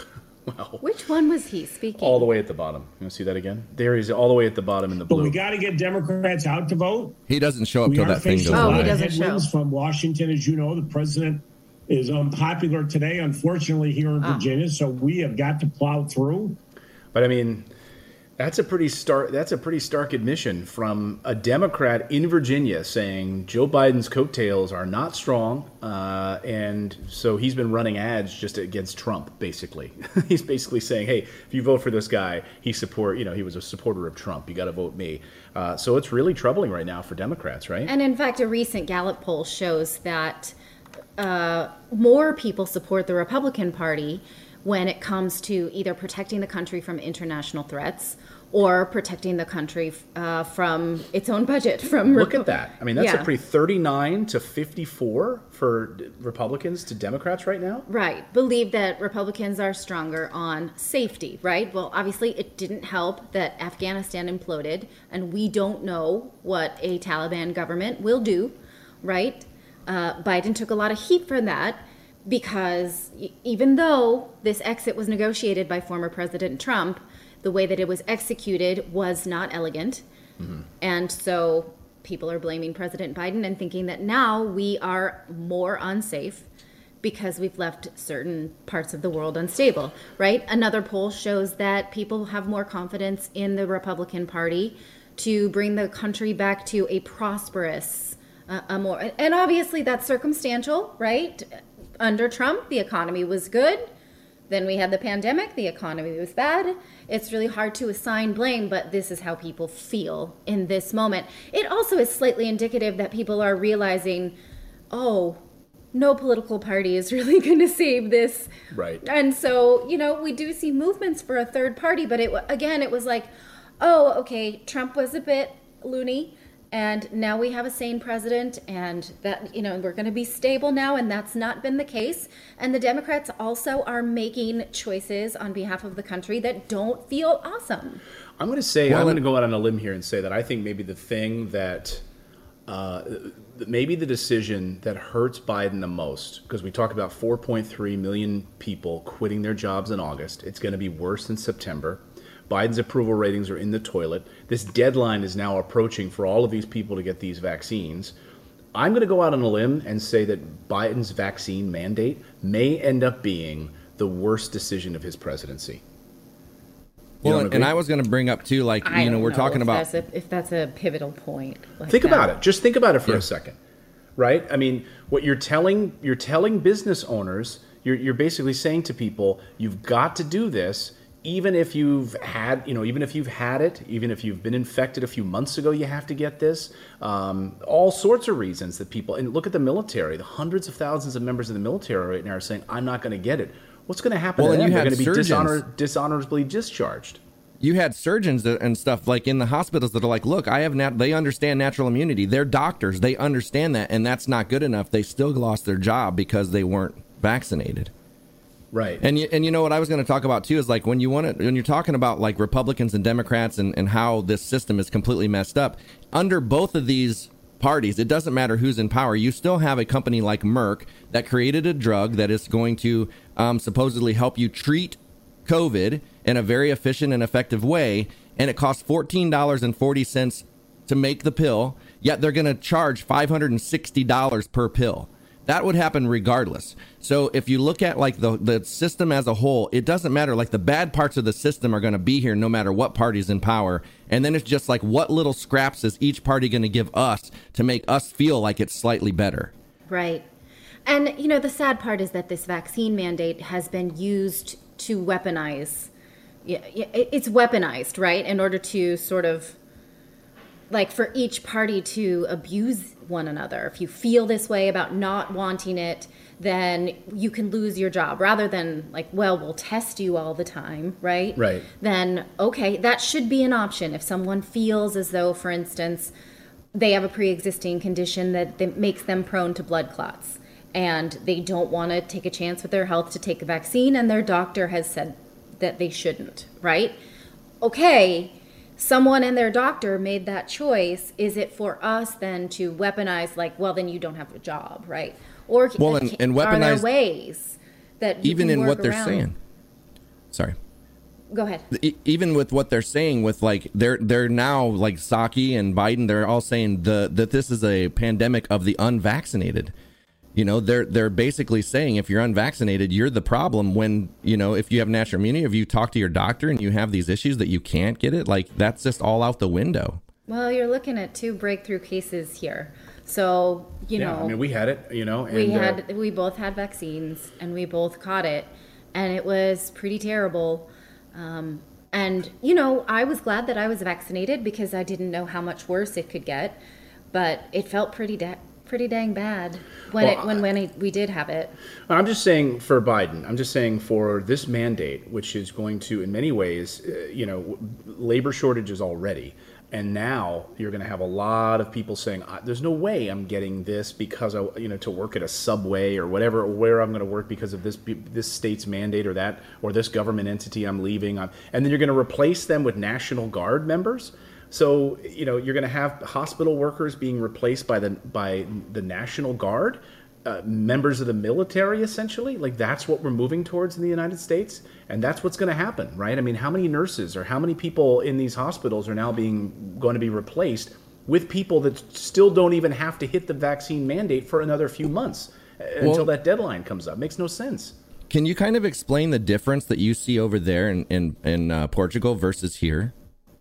[SPEAKER 2] Well,
[SPEAKER 1] Which one was he speaking?
[SPEAKER 2] all the way at the bottom. You want to see that again? There he's all the way at the bottom in the
[SPEAKER 4] But
[SPEAKER 2] blue.
[SPEAKER 4] we got to get Democrats out to vote.
[SPEAKER 3] He doesn't show up
[SPEAKER 4] We
[SPEAKER 3] till
[SPEAKER 4] are
[SPEAKER 3] that thing
[SPEAKER 4] facing
[SPEAKER 3] goes
[SPEAKER 4] a
[SPEAKER 1] Oh,
[SPEAKER 4] lot
[SPEAKER 1] he
[SPEAKER 3] away.
[SPEAKER 4] of
[SPEAKER 1] doesn't
[SPEAKER 4] headwinds
[SPEAKER 1] show.
[SPEAKER 4] from Washington. As you know, the president is unpopular today, unfortunately, here in
[SPEAKER 1] Ah.
[SPEAKER 4] Virginia. So we have got to plow through.
[SPEAKER 2] But I mean, that's a pretty stark. That's a pretty stark admission from a Democrat in Virginia saying Joe Biden's coattails are not strong, uh, and so he's been running ads just against Trump. Basically, he's basically saying, "Hey, if you vote for this guy, he support. You know, he was a supporter of Trump. You got to vote me." Uh, so it's really troubling right now for Democrats, right?
[SPEAKER 1] And in fact, a recent Gallup poll shows that uh, more people support the Republican Party when it comes to either protecting the country from international threats or protecting the country uh, from its own budget. From
[SPEAKER 2] Look
[SPEAKER 1] Repu-
[SPEAKER 2] at that. I mean, that's
[SPEAKER 1] Yeah.
[SPEAKER 2] a pretty thirty-nine to fifty-four for Republicans to Democrats right now.
[SPEAKER 1] Right. Believe that Republicans are stronger on safety, right? Well, obviously, it didn't help that Afghanistan imploded, and we don't know what a Taliban government will do, right? Uh, Biden took a lot of heat for that because e- even though this exit was negotiated by former President Trump, the way that it was executed was not elegant.
[SPEAKER 2] Mm-hmm.
[SPEAKER 1] And so people are blaming President Biden and thinking that now we are more unsafe because we've left certain parts of the world unstable, right? Another poll shows that people have more confidence in the Republican Party to bring the country back to a prosperous, uh, a more, and obviously that's circumstantial, right? Under Trump, the economy was good. Then we had the pandemic, the economy was bad. It's really hard to assign blame, but this is how people feel in this moment. It also is slightly indicative that people are realizing, oh, no political party is really going to save this.
[SPEAKER 2] Right.
[SPEAKER 1] And so, you know, we do see movements for a third party, but it again, it was like, oh, okay, Trump was a bit loony. And now we have a sane president, and that, you know, we're going to be stable now, and that's not been the case. And the Democrats also are making choices on behalf of the country that don't feel awesome.
[SPEAKER 2] I'm going to say,
[SPEAKER 3] Well,
[SPEAKER 2] I'm going
[SPEAKER 3] it-
[SPEAKER 2] to go out on a limb here and say that I think maybe the thing that, uh, maybe the decision that hurts Biden the most, because we talk about four point three million people quitting their jobs in August. It's going to be worse in September. Biden's approval ratings are in the toilet. This deadline is now approaching for all of these people to get these vaccines. I'm going to go out on a limb and say that Biden's vaccine mandate may end up being the worst decision of his presidency. You
[SPEAKER 3] Well,
[SPEAKER 2] don't
[SPEAKER 3] and,
[SPEAKER 2] agree?
[SPEAKER 3] and I was going to bring up too, like,
[SPEAKER 1] I
[SPEAKER 3] you know,
[SPEAKER 1] don't
[SPEAKER 3] we're talking
[SPEAKER 1] if
[SPEAKER 3] about.
[SPEAKER 1] that's a, if that's a pivotal point. Like
[SPEAKER 2] Think
[SPEAKER 1] that.
[SPEAKER 2] about it. Just think about it for
[SPEAKER 3] Yeah.
[SPEAKER 2] a second, right? I mean, what you're telling you're telling business owners, you're you're basically saying to people, you've got to do this, even if you've had, you know, even if you've had it, even if you've been infected a few months ago, you have to get this. Um, all sorts of reasons that people, and look at the military, the hundreds of thousands of members of the military right now are saying, I'm not going to get it. What's going to happen
[SPEAKER 3] Well,
[SPEAKER 2] to
[SPEAKER 3] and
[SPEAKER 2] them?
[SPEAKER 3] you
[SPEAKER 2] They're
[SPEAKER 3] had
[SPEAKER 2] going to be
[SPEAKER 3] surgeons.
[SPEAKER 2] dishonor, dishonorably discharged.
[SPEAKER 3] You had surgeons that- and stuff like in the hospitals that are like, look, I have nat- they understand natural immunity. They're doctors. They understand that. And that's not good enough. They still lost their job because they weren't vaccinated.
[SPEAKER 2] Right.
[SPEAKER 3] And you, and you know what I was going to talk about too is like when you want to, when you're talking about like Republicans and Democrats and, and how this system is completely messed up under both of these parties, it doesn't matter who's in power. You still have a company like Merck that created a drug that is going to um, supposedly help you treat COVID in a very efficient and effective way. And it costs fourteen dollars and forty cents to make the pill, yet they're going to charge five hundred sixty dollars per pill. That would happen regardless. So if you look at like the, the system as a whole, it doesn't matter. Like the bad parts of the system are going to be here no matter what party's in power. And then it's just like what little scraps is each party going to give us to make us feel like it's slightly better.
[SPEAKER 1] Right. And, you know, the sad part is that this vaccine mandate has been used to weaponize. Yeah, it- it's weaponized, right, in order to sort of, like, for each party to abuse one another. If you feel this way about not wanting it, then you can lose your job rather than like, well, we'll test you all the time, right?
[SPEAKER 2] Right.
[SPEAKER 1] Then, okay, that should be an option. If someone feels as though, for instance, they have a pre-existing condition that, that makes them prone to blood clots and they don't want to take a chance with their health to take a vaccine and their doctor has said that they shouldn't, right? Okay, someone and their doctor made that choice. Is it for us then to weaponize like, well, then you don't have a job, right? Or
[SPEAKER 3] Well, and- and
[SPEAKER 1] are there
[SPEAKER 3] weaponize-
[SPEAKER 1] ways that you
[SPEAKER 3] Even
[SPEAKER 1] can
[SPEAKER 3] in
[SPEAKER 1] work
[SPEAKER 3] what they're
[SPEAKER 1] around?
[SPEAKER 3] saying. sorry.
[SPEAKER 1] Go ahead.
[SPEAKER 3] E- even with what they're saying, with like they're they're now like Psaki and Biden, they're all saying the that this is a pandemic of the unvaccinated. You know, they're they're basically saying if you're unvaccinated, you're the problem. When, you know, if you have natural immunity, if you talk to your doctor and you have these issues that you can't get it, like that's just all out the window.
[SPEAKER 1] Well, you're looking at two breakthrough cases here. So, you
[SPEAKER 2] yeah,
[SPEAKER 1] know,
[SPEAKER 2] I mean, we had it, you know, and,
[SPEAKER 1] we had
[SPEAKER 2] uh,
[SPEAKER 1] we both had vaccines and we both caught it, and it was pretty terrible. Um, and, you know, I was glad that I was vaccinated because I didn't know how much worse it could get, but it felt pretty da- pretty dang bad when
[SPEAKER 2] Well,
[SPEAKER 1] it when when it, we did have it.
[SPEAKER 2] I'm just saying for Biden, I'm just saying for this mandate, which is going to, in many ways, uh, you know, labor shortages already. And now you're going to have a lot of people saying, there's no way I'm getting this because I, you know, to work at a Subway or whatever, or where I'm going to work because of this this state's mandate or that, or this government entity I'm leaving. And then you're going to replace them with National Guard members. So, you know, you're going to have hospital workers being replaced by the by the National Guard, uh, members of the military, essentially. Like, that's what we're moving towards in the United States. And that's what's going to happen, right? I mean, how many nurses or how many people in these hospitals are now being going to be replaced with people that still don't even have to hit the vaccine mandate for another few months well, until that deadline comes up? Makes no sense.
[SPEAKER 3] Can you kind of explain the difference that you see over there in, in, in uh, Portugal versus here?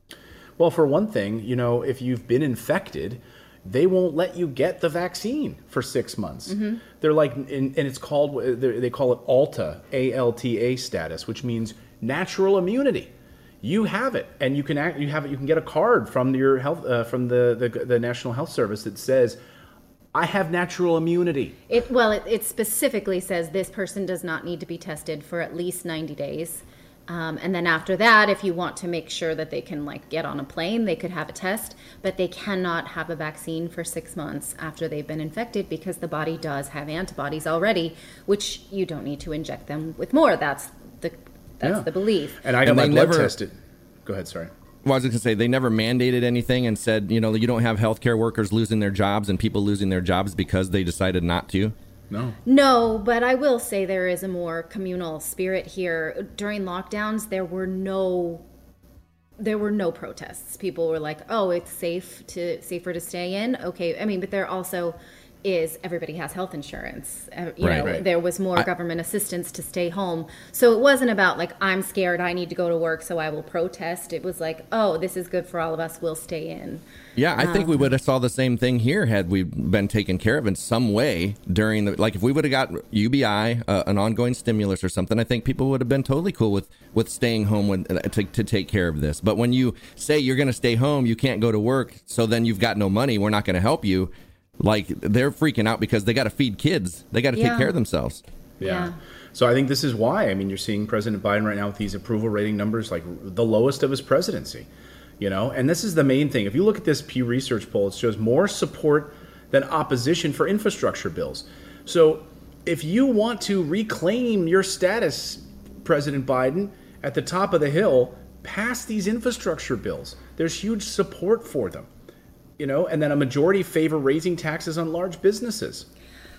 [SPEAKER 2] Well, for one thing, you know, if you've been infected, they won't let you get the vaccine for six months. Mm-hmm. They're like, and it's called, they call it ALTA, A L T A status, which means natural immunity. You have it, and you can act, you have it. You can get a card from your health, uh, from the, the the National Health Service that says, "I have natural immunity."
[SPEAKER 1] It well, it, it specifically says this person does not need to be tested for at least ninety days. Um, and then after that, if you want to make sure that they can like get on a plane, they could have a test, but they cannot have a vaccine for six months after they've been infected because the body does have antibodies already, which you don't need to inject them with more. That's the that's
[SPEAKER 2] yeah.
[SPEAKER 1] the belief.
[SPEAKER 2] And I got
[SPEAKER 3] And
[SPEAKER 2] my
[SPEAKER 3] they
[SPEAKER 2] blood
[SPEAKER 3] never-
[SPEAKER 2] tested. Go ahead, sorry.
[SPEAKER 3] Well, I was going to say, they never mandated anything and said, you know, you don't have healthcare workers losing their jobs and people losing their jobs because they decided not to.
[SPEAKER 2] No.
[SPEAKER 1] No, but I will say there is a more communal spirit here. During lockdowns, there were no there were no protests. People were like, "Oh, it's safe to safer to stay in." Okay, I mean, but there also is everybody has health insurance. Uh, you
[SPEAKER 3] Right,
[SPEAKER 1] know,
[SPEAKER 2] right.
[SPEAKER 1] there was more
[SPEAKER 3] I-
[SPEAKER 1] government assistance to stay home. So it wasn't about like I'm scared, I need to go to work, so I will protest. It was like, "Oh, this is good for all of us. We'll stay in."
[SPEAKER 3] Yeah, I think we would have saw the same thing here had we been taken care of in some way during the, like if we would have got U B I, uh, an ongoing stimulus or something, I think people would have been totally cool with, with staying home with, uh, to, to take care of this. But when you say you're going to stay home, you can't go to work, so then you've got no money, we're not going to help you. Like, they're freaking out because they got to feed kids. They got to
[SPEAKER 1] Yeah.
[SPEAKER 3] take care of themselves.
[SPEAKER 2] Yeah.
[SPEAKER 1] Yeah.
[SPEAKER 2] So I think this is why. I mean, you're seeing President Biden right now with these approval rating numbers, like the lowest of his presidency. You know, and this is the main thing. If you look at this Pew Research poll, it shows more support than opposition for infrastructure bills. So if you want to reclaim your status, President Biden, at the top of the hill, pass these infrastructure bills. There's huge support for them. You know, and then a majority favor raising taxes on large businesses.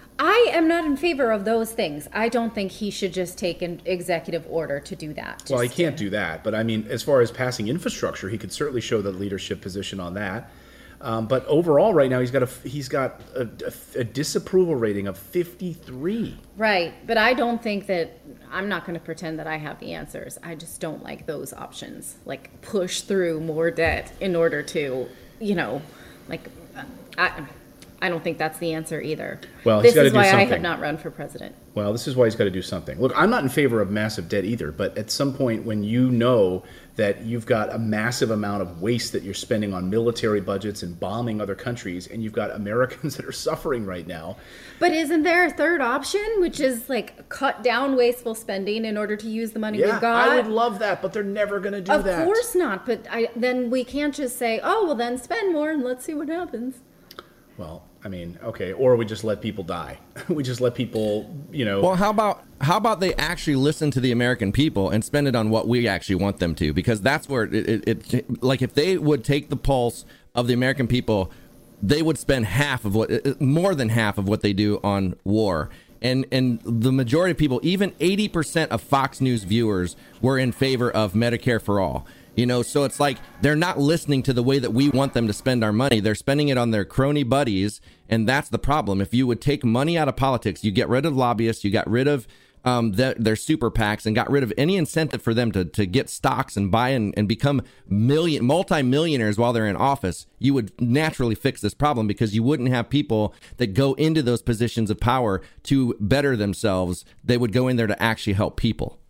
[SPEAKER 1] I am not in favor of those things. I don't think he should just take an executive order to do that.
[SPEAKER 2] Well, he
[SPEAKER 1] Just-
[SPEAKER 2] can't do that. But I mean, as far as passing infrastructure, he could certainly show the leadership position on that. Um, but overall, right now, he's got a he's got a, a, a disapproval rating of fifty-three.
[SPEAKER 1] Right, but I don't think that, I'm not going to pretend that I have the answers. I just don't like those options. Like, push through more debt in order to, you know, like, I, I don't think that's the answer either.
[SPEAKER 2] Well, he's
[SPEAKER 1] this
[SPEAKER 2] gotta
[SPEAKER 1] is
[SPEAKER 2] do
[SPEAKER 1] why I
[SPEAKER 2] something.
[SPEAKER 1] have not run for president.
[SPEAKER 2] Well, this is why he's got to do something. Look, I'm not in favor of massive debt either, but at some point when you know that you've got a massive amount of waste that you're spending on military budgets and bombing other countries, and you've got Americans that are suffering right now.
[SPEAKER 1] But isn't there a third option, which is like cut down wasteful spending in order to use the money
[SPEAKER 2] Yeah,
[SPEAKER 1] we've got?
[SPEAKER 2] I would love that, but they're never going to do
[SPEAKER 1] Of
[SPEAKER 2] that.
[SPEAKER 1] course not, but I, then we can't just say, oh, well, then spend more and let's see what happens.
[SPEAKER 2] Well, I mean, okay, or we just let people die. We just let people, you know.
[SPEAKER 3] Well, how about how about they actually listen to the American people and spend it on what we actually want them to? Because that's where it, it, it like if they would take the pulse of the American people, they would spend half of what, more than half of what they do on war. And and the majority of people, even eighty percent of Fox News viewers, were in favor of Medicare for all. You know, so it's like they're not listening to the way that we want them to spend our money. They're spending it on their crony buddies, and that's the problem. If you would take money out of politics, you get rid of lobbyists, you got rid of um, the, their super PACs, and got rid of any incentive for them to, to get stocks and buy and, and become million multi-millionaires while they're in office, you would naturally fix this problem, because you wouldn't have people that go into those positions of power to better themselves. They would go in there to actually help people.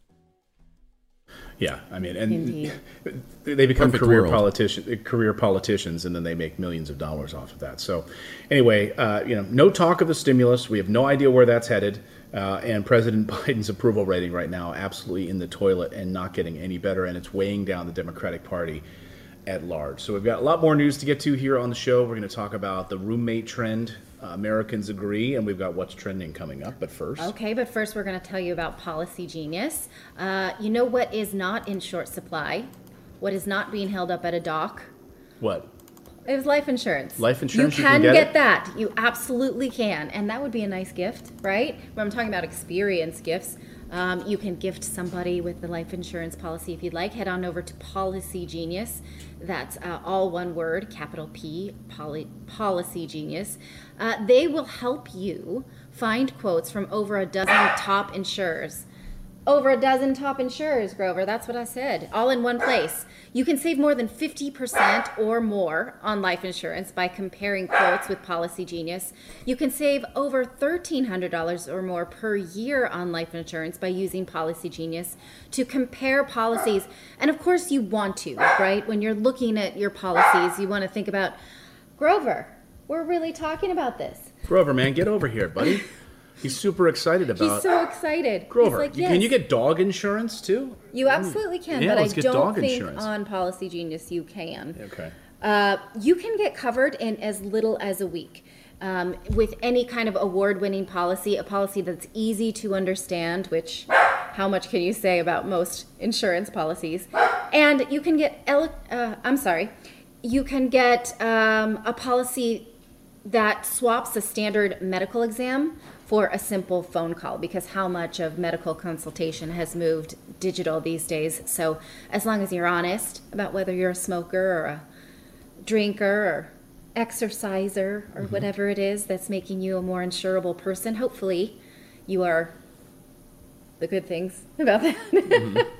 [SPEAKER 2] Yeah, I mean, and
[SPEAKER 1] Indeed.
[SPEAKER 2] they become
[SPEAKER 3] Perfect
[SPEAKER 2] career
[SPEAKER 3] world.
[SPEAKER 2] politicians, career politicians, and then they make millions of dollars off of that. So, anyway, uh, you know, no talk of the stimulus. We have no idea where that's headed, uh, and President Biden's approval rating right now absolutely in the toilet and not getting any better, and it's weighing down the Democratic Party at large. So we've got a lot more news to get to here on the show. We're going to talk about the roommate trend. Uh, Americans agree, and we've got what's trending coming up. But first,
[SPEAKER 1] Okay, but first we're going to tell you about Policy Genius. Uh, you know what is not in short supply? What is not being held up at a dock?
[SPEAKER 2] what?
[SPEAKER 1] It was life insurance.
[SPEAKER 2] Life insurance,
[SPEAKER 1] You
[SPEAKER 2] you
[SPEAKER 1] can,
[SPEAKER 2] can get
[SPEAKER 1] get
[SPEAKER 2] it?
[SPEAKER 1] that. You absolutely can. And that would be a nice gift, right? When I'm talking about experience gifts, um, you can gift somebody with the life insurance policy if you'd like. Head on over to Policy Genius. That's uh, all one word, capital P, poly, Policy Genius. Uh, they will help you find quotes from over a dozen top insurers. Over a dozen top insurers, Grover. That's what I said. All in one place. You can save more than fifty percent or more on life insurance by comparing quotes with Policy Genius. You can save over thirteen hundred dollars or more per year on life insurance by using Policy Genius to compare policies. And of course you want to, right? When you're looking at your policies, you want to think about, Grover, we're really talking about this.
[SPEAKER 2] Grover, man, get over here, buddy. He's super excited about.
[SPEAKER 1] He's so excited.
[SPEAKER 2] Grover,
[SPEAKER 1] He's like,
[SPEAKER 2] you-
[SPEAKER 1] yes.
[SPEAKER 2] can you get dog insurance too?
[SPEAKER 1] You absolutely can,
[SPEAKER 2] Yeah,
[SPEAKER 1] but I
[SPEAKER 2] let's get
[SPEAKER 1] don't
[SPEAKER 2] dog
[SPEAKER 1] think
[SPEAKER 2] insurance.
[SPEAKER 1] on Policy Genius you can.
[SPEAKER 2] Okay.
[SPEAKER 1] Uh, you can get covered in as little as a week um, with any kind of award-winning policy, a policy that's easy to understand, which how much can you say about most insurance policies? And you can get, ele- uh, I'm sorry, you can get um, a policy that swaps a standard medical exam for a simple phone call, because how much of medical consultation has moved digital these days. So as long as you're honest about whether you're a smoker or a drinker or exerciser or whatever it is that's making you a more insurable person, hopefully you are the good things about that.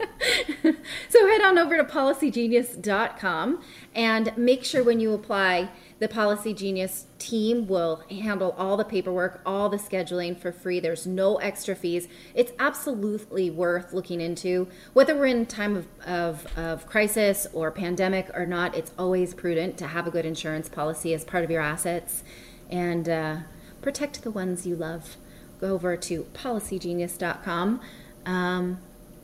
[SPEAKER 1] So head on over to policy genius dot com and make sure when you apply, the Policy Genius team will handle all the paperwork, all the scheduling for free. There's no extra fees. It's absolutely worth looking into. Whether we're in time of, of, of crisis or pandemic or not, it's always prudent to have a good insurance policy as part of your assets and uh, protect the ones you love. Go over to policy genius dot com. Um,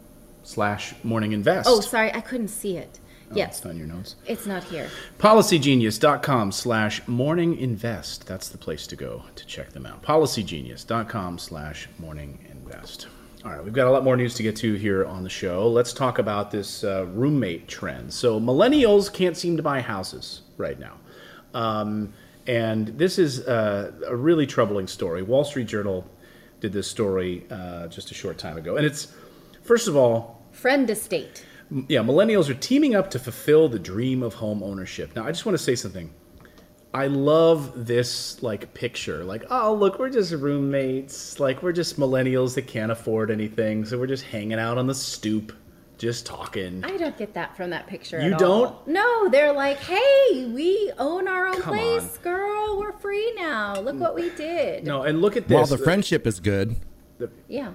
[SPEAKER 2] Slash Morning Invest.
[SPEAKER 1] oh, sorry, I couldn't see it.
[SPEAKER 2] Oh,
[SPEAKER 1] yes,
[SPEAKER 2] it's not in your notes.
[SPEAKER 1] it's not here.
[SPEAKER 2] policy genius dot com slash morning invest. That's the place to go to check them out. policy genius dot com slash morning invest. All right, we've got a lot more news to get to here on the show. Let's talk about this uh, roommate trend. So millennials can't seem to buy houses right now. Um, and this is uh, a really troubling story. Wall Street Journal did this story uh, just a short time ago. And it's, first of all,
[SPEAKER 1] Friend estate.
[SPEAKER 2] yeah, millennials are teaming up to fulfill the dream of home ownership. Now, I just want to say something. I love this, like, picture. Like, oh, look, we're just roommates. Like, we're just millennials that can't afford anything, so we're just hanging out on the stoop, just talking.
[SPEAKER 1] I don't get that from that picture
[SPEAKER 2] You
[SPEAKER 1] at
[SPEAKER 2] don't?
[SPEAKER 1] all. No, they're like, hey, we own our own
[SPEAKER 2] Come
[SPEAKER 1] place,
[SPEAKER 2] on.
[SPEAKER 1] girl. We're free now. Look what we did.
[SPEAKER 2] No, and look at this.
[SPEAKER 3] While the friendship is good.
[SPEAKER 1] Yeah.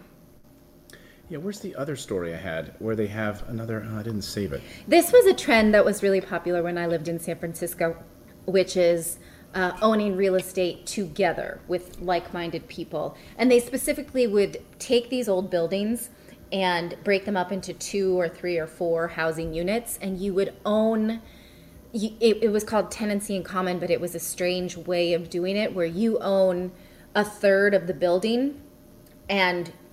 [SPEAKER 2] Yeah, where's the other story I had where they have another? Oh, I didn't save it.
[SPEAKER 1] This was a trend that was really popular when I lived in San Francisco, which is uh, owning real estate together with like-minded people. And they specifically would take these old buildings and break them up into two or three or four housing units, and you would own. You, it, it was called tenancy in common, but it was a strange way of doing it where you own a third of the building and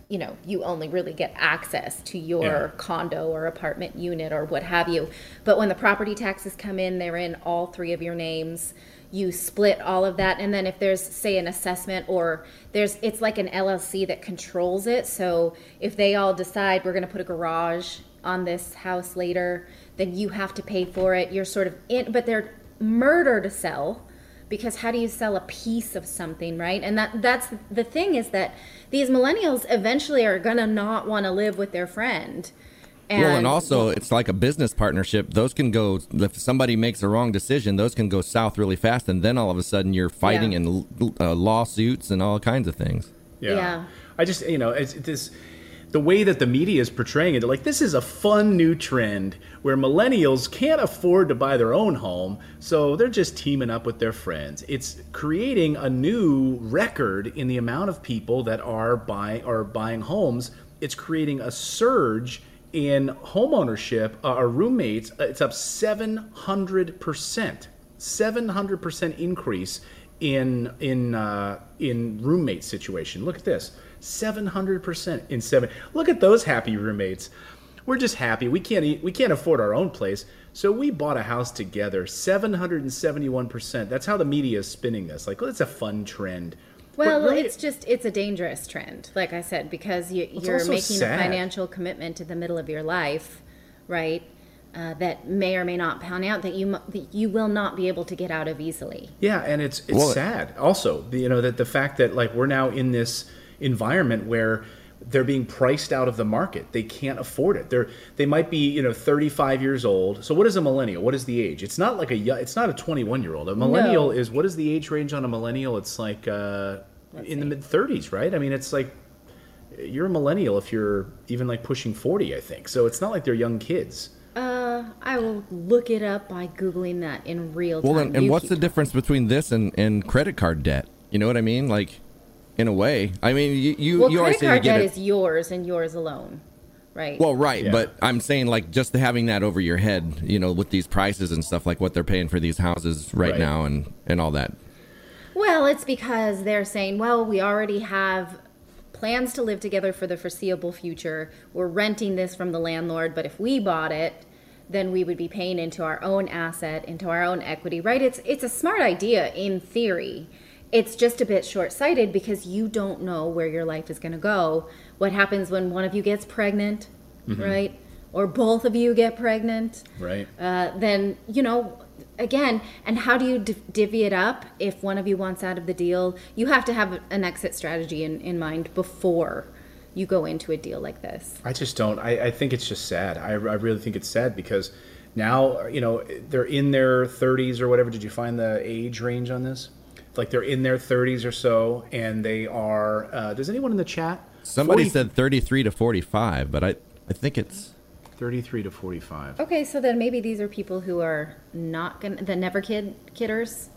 [SPEAKER 1] you know, you only really get access to your
[SPEAKER 2] Yeah.
[SPEAKER 1] condo or apartment unit or what have you. But when the property taxes come in, they're in all three of your names. You split all of that, and then if there's, say, an assessment, or there's, it's like an L L C that controls it. So if they all decide we're going to put a garage on this house later, then you have to pay for it. You're sort of in, but they're murder to sell, because how do you sell a piece of something, right? And that that's the thing, is that these millennials eventually are going to not want to live with their friend. And,
[SPEAKER 3] well, and also it's like a business partnership. Those can go, if somebody makes a wrong decision, those can go south really fast. And then all of a sudden you're fighting
[SPEAKER 1] Yeah.
[SPEAKER 3] in uh, lawsuits and all kinds of things.
[SPEAKER 2] Yeah.
[SPEAKER 1] Yeah.
[SPEAKER 2] I just, you know, it's, it's this, the way that the media is portraying it, they're like, this is a fun new trend where millennials can't afford to buy their own home, so they're just teaming up with their friends. It's creating a new record in the amount of people that are buying are buying homes. It's creating a surge in homeownership, uh, or roommates. It's up seven hundred percent. seven hundred percent increase in in uh, in roommate situation. Look at this. seven hundred percent in seven. Look at those happy roommates. We're just happy. We can't eat, we can't afford our own place, so we bought a house together. seven hundred seventy-one percent. That's how the media is spinning this. Like, well, it's a fun trend.
[SPEAKER 1] Well,
[SPEAKER 2] But really-
[SPEAKER 1] it's just, it's a dangerous trend, like I said, because you,
[SPEAKER 2] it's
[SPEAKER 1] you're
[SPEAKER 2] also
[SPEAKER 1] making
[SPEAKER 2] sad.
[SPEAKER 1] a financial commitment in the middle of your life, right? Uh, that may or may not pan out, that you mu- that you will not be able to get out of easily.
[SPEAKER 2] Yeah, and it's it's
[SPEAKER 3] Well,
[SPEAKER 2] sad also, the- you know, that the fact that, like, we're now in this environment where they're being priced out of the market. They can't afford it. They're they might be, you know, thirty-five years old. So what is a millennial? What is the age? It's not like a yo- it's not a twenty-one year old. A millennial
[SPEAKER 1] No.
[SPEAKER 2] is, what is the age range on a millennial? It's like uh, in the mid thirties, right? I mean, it's like you're a millennial if you're even like pushing forty, I think. So it's not like they're young kids.
[SPEAKER 1] Uh, I will look it up by Googling that in real time.
[SPEAKER 3] Well, and, and
[SPEAKER 1] You
[SPEAKER 3] what's
[SPEAKER 1] keep
[SPEAKER 3] the difference between this and, and credit card debt? You know what I mean? Like, in a way. I mean, you, you,
[SPEAKER 1] Well,
[SPEAKER 3] you always
[SPEAKER 1] credit
[SPEAKER 3] say you
[SPEAKER 1] card
[SPEAKER 3] get
[SPEAKER 1] debt
[SPEAKER 3] it.
[SPEAKER 1] is yours and yours alone, right?
[SPEAKER 3] Well, right,
[SPEAKER 2] Yeah.
[SPEAKER 3] but I'm saying, like, just having that over your head, you know, with these prices and stuff, like what they're paying for these houses right,
[SPEAKER 2] Right.
[SPEAKER 3] now and, and all that.
[SPEAKER 1] Well, it's because they're saying, well, we already have plans to live together for the foreseeable future. We're renting this from the landlord, but if we bought it, then we would be paying into our own asset, into our own equity, right? It's it's a smart idea in theory. It's just a bit short-sighted because you don't know where your life is going to go. What happens when one of you gets pregnant, right? Or both of you get pregnant?
[SPEAKER 2] Right.
[SPEAKER 1] Uh, then, you know, again, and how do you div- divvy it up if one of you wants out of the deal? You have to have an exit strategy in, in mind before you go into a deal like this.
[SPEAKER 2] I just don't. I, I think it's just sad. I, I really think it's sad because now, you know, they're in their thirties or whatever. Did you find the age range on this? Like they're in their thirties or so, and they are. Uh, does anyone in the chat?
[SPEAKER 3] Somebody
[SPEAKER 2] forty
[SPEAKER 3] said thirty-three to forty-five, but I, I think it's...
[SPEAKER 2] thirty-three to forty-five.
[SPEAKER 1] Okay, so then maybe these are people who are not gonna, the never kid kidders.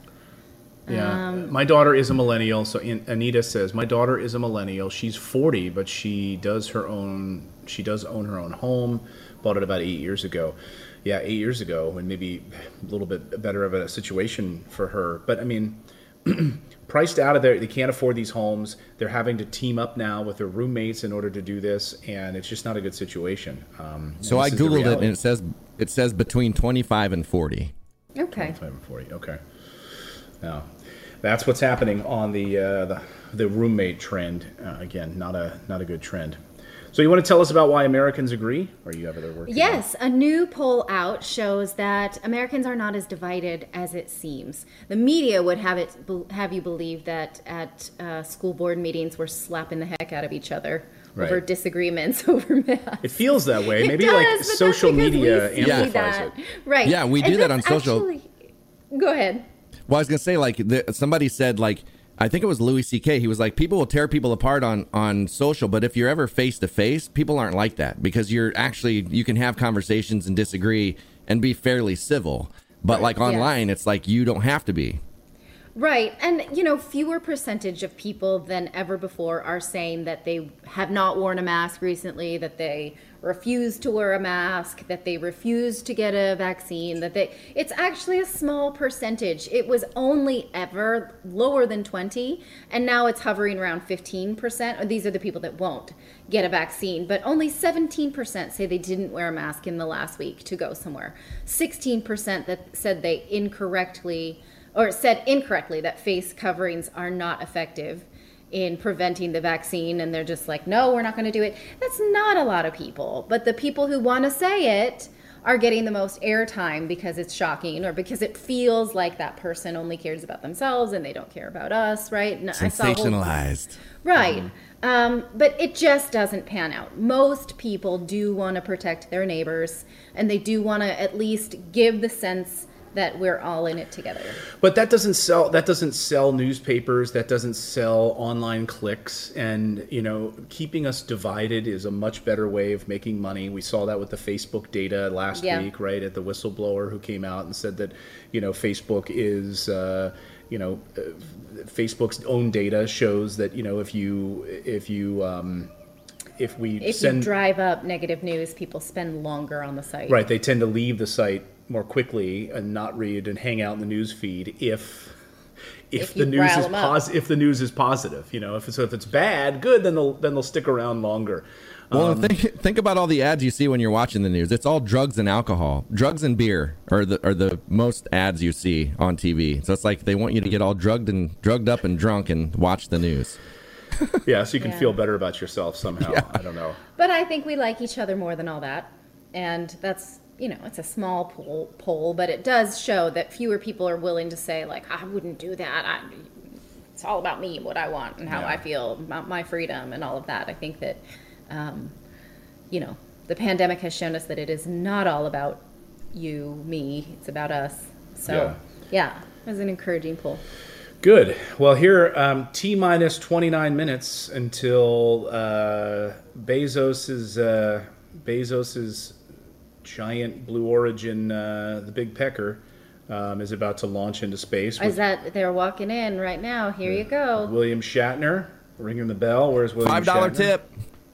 [SPEAKER 2] Yeah,
[SPEAKER 1] Um,
[SPEAKER 2] my daughter is a millennial. So in, Anita says my daughter is a millennial. She's forty, but she does her own. She does own her own home. Bought it about eight years ago. Yeah, eight years ago, and maybe a little bit better of a situation for her. But I mean, priced out of there, they can't afford these homes. They're having to team up now with their roommates in order to do this, and it's just not a good situation. Um, and
[SPEAKER 3] So I
[SPEAKER 2] this is the
[SPEAKER 3] Googled it,
[SPEAKER 2] reality.
[SPEAKER 3] and it says it says between twenty-five and forty.
[SPEAKER 1] Okay.
[SPEAKER 2] twenty-five and forty. Okay. Now, that's what's happening on the uh, the, the roommate trend. Uh, again, not a not a good trend. So you want to tell us about why Americans agree, or you have other work?
[SPEAKER 1] Yes, a new poll out shows that Americans are not as divided as it seems. The media would have it have you believe that at uh, school board meetings we're slapping the heck out of each other
[SPEAKER 2] Right.
[SPEAKER 1] over disagreements over math.
[SPEAKER 2] It feels that way.
[SPEAKER 1] It
[SPEAKER 2] Maybe
[SPEAKER 1] does,
[SPEAKER 2] like
[SPEAKER 1] but that's
[SPEAKER 2] social
[SPEAKER 1] because we
[SPEAKER 2] media
[SPEAKER 1] see
[SPEAKER 2] amplifies
[SPEAKER 1] that.
[SPEAKER 2] it.
[SPEAKER 1] Right.
[SPEAKER 3] Yeah, we
[SPEAKER 1] And
[SPEAKER 3] do that
[SPEAKER 1] that's
[SPEAKER 3] on social.
[SPEAKER 1] actually- Go ahead.
[SPEAKER 3] Well, I was gonna say, like, the, somebody said, like, I think it was Louis C K. He was like, people will tear people apart on on social, but if you're ever face to face, people aren't like that because you're actually you can have conversations and disagree and be fairly civil. But
[SPEAKER 2] Right.
[SPEAKER 3] like
[SPEAKER 1] Yeah.
[SPEAKER 3] online, it's like you don't have to be.
[SPEAKER 1] Right. And, you know, fewer percentage of people than ever before are saying that they have not worn a mask recently, that they refuse to wear a mask, that they refuse to get a vaccine, that they, it's actually a small percentage. It was only ever lower than twenty, and now it's hovering around fifteen percent. These are the people that won't get a vaccine, but only seventeen percent say they didn't wear a mask in the last week to go somewhere. sixteen percent that said they incorrectly or said incorrectly that face coverings are not effective in preventing the vaccine, and they're just like, no, we're not going to do it. That's not a lot of people, but the people who want to say it are getting the most airtime because it's shocking, or because it feels like that person only cares about themselves and they don't care about us, right? And
[SPEAKER 3] sensationalized.
[SPEAKER 1] I saw whole, right. Mm. Um, but it just doesn't pan out. Most people do want to protect their neighbors, and they do want to at least give the sense that we're all in it together.
[SPEAKER 2] But that doesn't sell that doesn't sell newspapers, that doesn't sell online clicks, and you know, keeping us divided is a much better way of making money. We saw that with the Facebook data last yeah. week, right, at the whistleblower who came out and said that, you know, Facebook is uh, you know, uh, Facebook's own data shows that, you know, if you if you um, if we
[SPEAKER 1] if
[SPEAKER 2] send
[SPEAKER 1] you drive up negative news, people spend longer on the site.
[SPEAKER 2] Right, they tend to leave the site more quickly and not read and hang out in the news feed if if, if the news is pos- if the news is positive, you know, if it's, so if it's bad, good, then they'll then they'll stick around longer.
[SPEAKER 3] Well,
[SPEAKER 2] um,
[SPEAKER 3] think think about all the ads you see when you're watching the news. It's all drugs and alcohol. Drugs and beer are the are the most ads you see on T V. So it's like they want you to get all drugged and drugged up and drunk and watch the news.
[SPEAKER 2] Yeah, so you can
[SPEAKER 1] yeah.
[SPEAKER 2] feel better about yourself somehow. Yeah. I don't know.
[SPEAKER 1] But I think we like each other more than all that, and that's, you know, it's a small poll, poll, but it does show that fewer people are willing to say, like, I wouldn't do that. I, it's all about me, what I want, and how
[SPEAKER 2] yeah.
[SPEAKER 1] I feel about my freedom and all of that. I think that, um, you know, the pandemic has shown us that it is not all about you, me. It's about us. So, yeah, yeah it was an encouraging poll.
[SPEAKER 2] Good. Well, here, um, T minus twenty-nine minutes until uh, Bezos's uh, Bezos's giant Blue Origin, uh, the Big Pecker, um, is about to launch into space.
[SPEAKER 1] Is that they're walking in right now? Here you go.
[SPEAKER 2] William Shatner, ringing the bell. Where's William?
[SPEAKER 3] Five dollar
[SPEAKER 2] Shatner?
[SPEAKER 3] tip.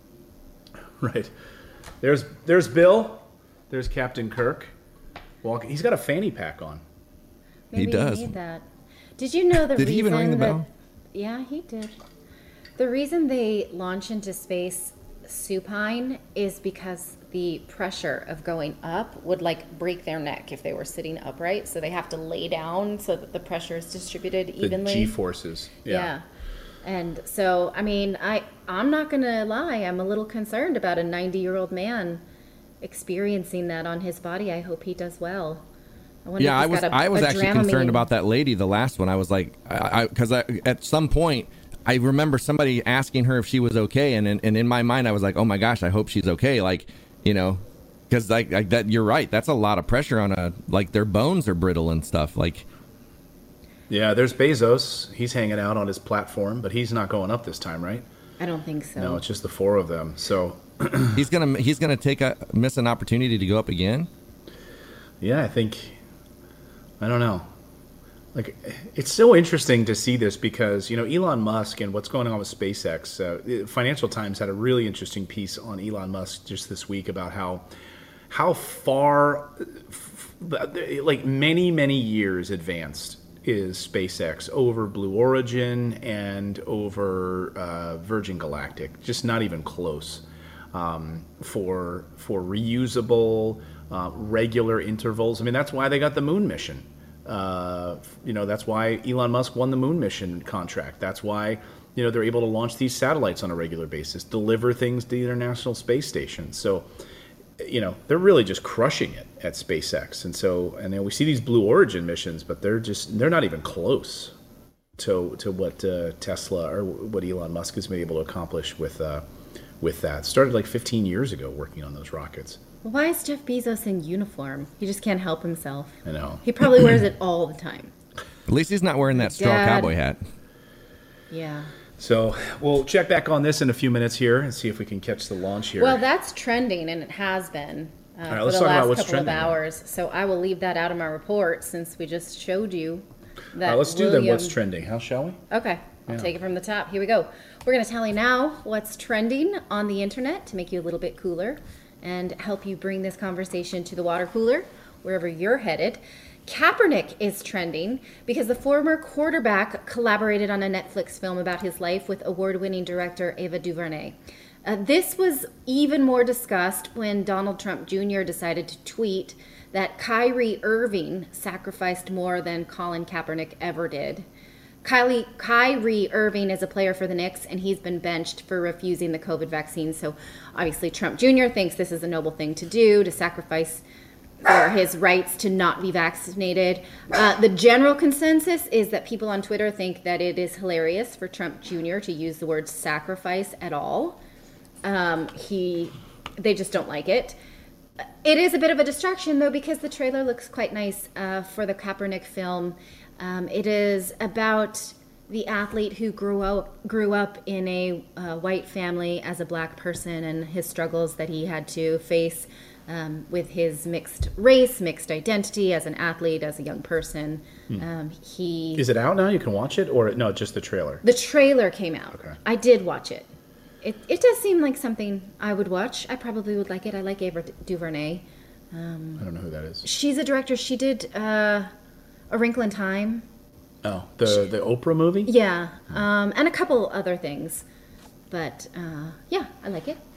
[SPEAKER 2] Right. There's there's Bill. There's Captain Kirk. Walking. He's got a fanny pack on.
[SPEAKER 1] Maybe
[SPEAKER 3] he does.
[SPEAKER 1] He need that. Did you know the
[SPEAKER 3] did
[SPEAKER 1] reason
[SPEAKER 3] he even ring the
[SPEAKER 1] that,
[SPEAKER 3] bell?
[SPEAKER 1] Yeah, he did. The reason they launch into space supine is because the pressure of going up would like break their neck if they were sitting upright. So they have to lay down so that the pressure is distributed
[SPEAKER 2] the
[SPEAKER 1] evenly.
[SPEAKER 2] The G-forces. Yeah.
[SPEAKER 1] yeah. And so, I mean, I, I'm not going to lie. I'm a little concerned about a ninety-year-old man experiencing that on his body. I hope he does well. I
[SPEAKER 3] yeah, I was
[SPEAKER 1] a,
[SPEAKER 3] I was
[SPEAKER 1] a
[SPEAKER 3] actually
[SPEAKER 1] Dramamine.
[SPEAKER 3] concerned about that lady, the last one. I was like, I because I, I, at some point, I remember somebody asking her if she was okay, and in, and in my mind, I was like, oh my gosh, I hope she's okay. Like, you know, because like, like that, you're right. That's a lot of pressure on a like their bones are brittle and stuff. Like,
[SPEAKER 2] yeah, there's Bezos. He's hanging out on his platform, but he's not going up this time, right?
[SPEAKER 1] I don't think so.
[SPEAKER 2] No, it's just the four of them. So
[SPEAKER 3] he's gonna he's gonna take a miss an opportunity to go up again.
[SPEAKER 2] Yeah, I think. I don't know. Like, it's so interesting to see this because, you know, Elon Musk and what's going on with SpaceX. Uh, Financial Times had a really interesting piece on Elon Musk just this week about how how far, like many, many years advanced is SpaceX over Blue Origin and over uh, Virgin Galactic. Just not even close um, for for reusable. Uh, regular intervals. I mean, that's why they got the moon mission. Uh, you know, that's why Elon Musk won the moon mission contract. That's why, you know, they're able to launch these satellites on a regular basis, deliver things to the International Space Station. So, you know, they're really just crushing it at SpaceX. And so, and then we see these Blue Origin missions, but they're just, they're not even close to to what uh, Tesla or what Elon Musk has been able to accomplish with uh, with that. Started like fifteen years ago working on those rockets.
[SPEAKER 1] Why is Jeff Bezos in uniform? He just can't help himself.
[SPEAKER 2] I know.
[SPEAKER 1] He probably wears it all the time.
[SPEAKER 3] At least he's not wearing that straw
[SPEAKER 1] Dad.
[SPEAKER 3] cowboy hat.
[SPEAKER 1] Yeah.
[SPEAKER 2] So we'll check back on this in a few minutes here and see if we can catch the launch here.
[SPEAKER 1] Well, that's trending, and it has been uh,
[SPEAKER 2] right,
[SPEAKER 1] for
[SPEAKER 2] let's
[SPEAKER 1] the
[SPEAKER 2] talk about
[SPEAKER 1] last
[SPEAKER 2] what's
[SPEAKER 1] couple
[SPEAKER 2] trending
[SPEAKER 1] of hours. So I will leave that out of my report since we just showed you that
[SPEAKER 2] Uh, let's do
[SPEAKER 1] William...
[SPEAKER 2] then what's trending. How shall we?
[SPEAKER 1] Okay, I'll
[SPEAKER 2] Yeah.
[SPEAKER 1] take it from the top. Here we go. We're going to tell you now what's trending on the internet to make you a little bit cooler and help you bring this conversation to the water cooler wherever you're headed. Kaepernick is trending because the former quarterback collaborated on a Netflix film about his life with award-winning director Ava DuVernay. Uh, this was even more discussed when Donald Trump Junior decided to tweet that Kyrie Irving sacrificed more than Colin Kaepernick ever did. Kylie, Kyrie Irving is a player for the Knicks, and he's been benched for refusing the COVID vaccine. So obviously Trump Junior thinks this is a noble thing to do, to sacrifice for his rights to not be vaccinated. Uh, the general consensus is that people on Twitter think that it is hilarious for Trump Junior to use the word sacrifice at all. Um, he, they just don't like it. It is a bit of a distraction, though, because the trailer looks quite nice uh, for the Kaepernick film. Um, it is about the athlete who grew up grew up in a uh, white family as a black person and his struggles that he had to face um, with his mixed race, mixed identity as an athlete, as a young person. Hmm. Um, he
[SPEAKER 2] Is it out now? You can watch it, or no? Just the trailer.
[SPEAKER 1] The trailer came out.
[SPEAKER 2] Okay.
[SPEAKER 1] I did watch it. It it does seem like something I would watch. I probably would like it. I like Ava DuVernay. Um,
[SPEAKER 2] I don't know who that is.
[SPEAKER 1] She's a director. She did uh, A Wrinkle in Time.
[SPEAKER 2] Oh, the the Oprah movie?
[SPEAKER 1] Yeah, um, and a couple other things. But uh, yeah, I like it.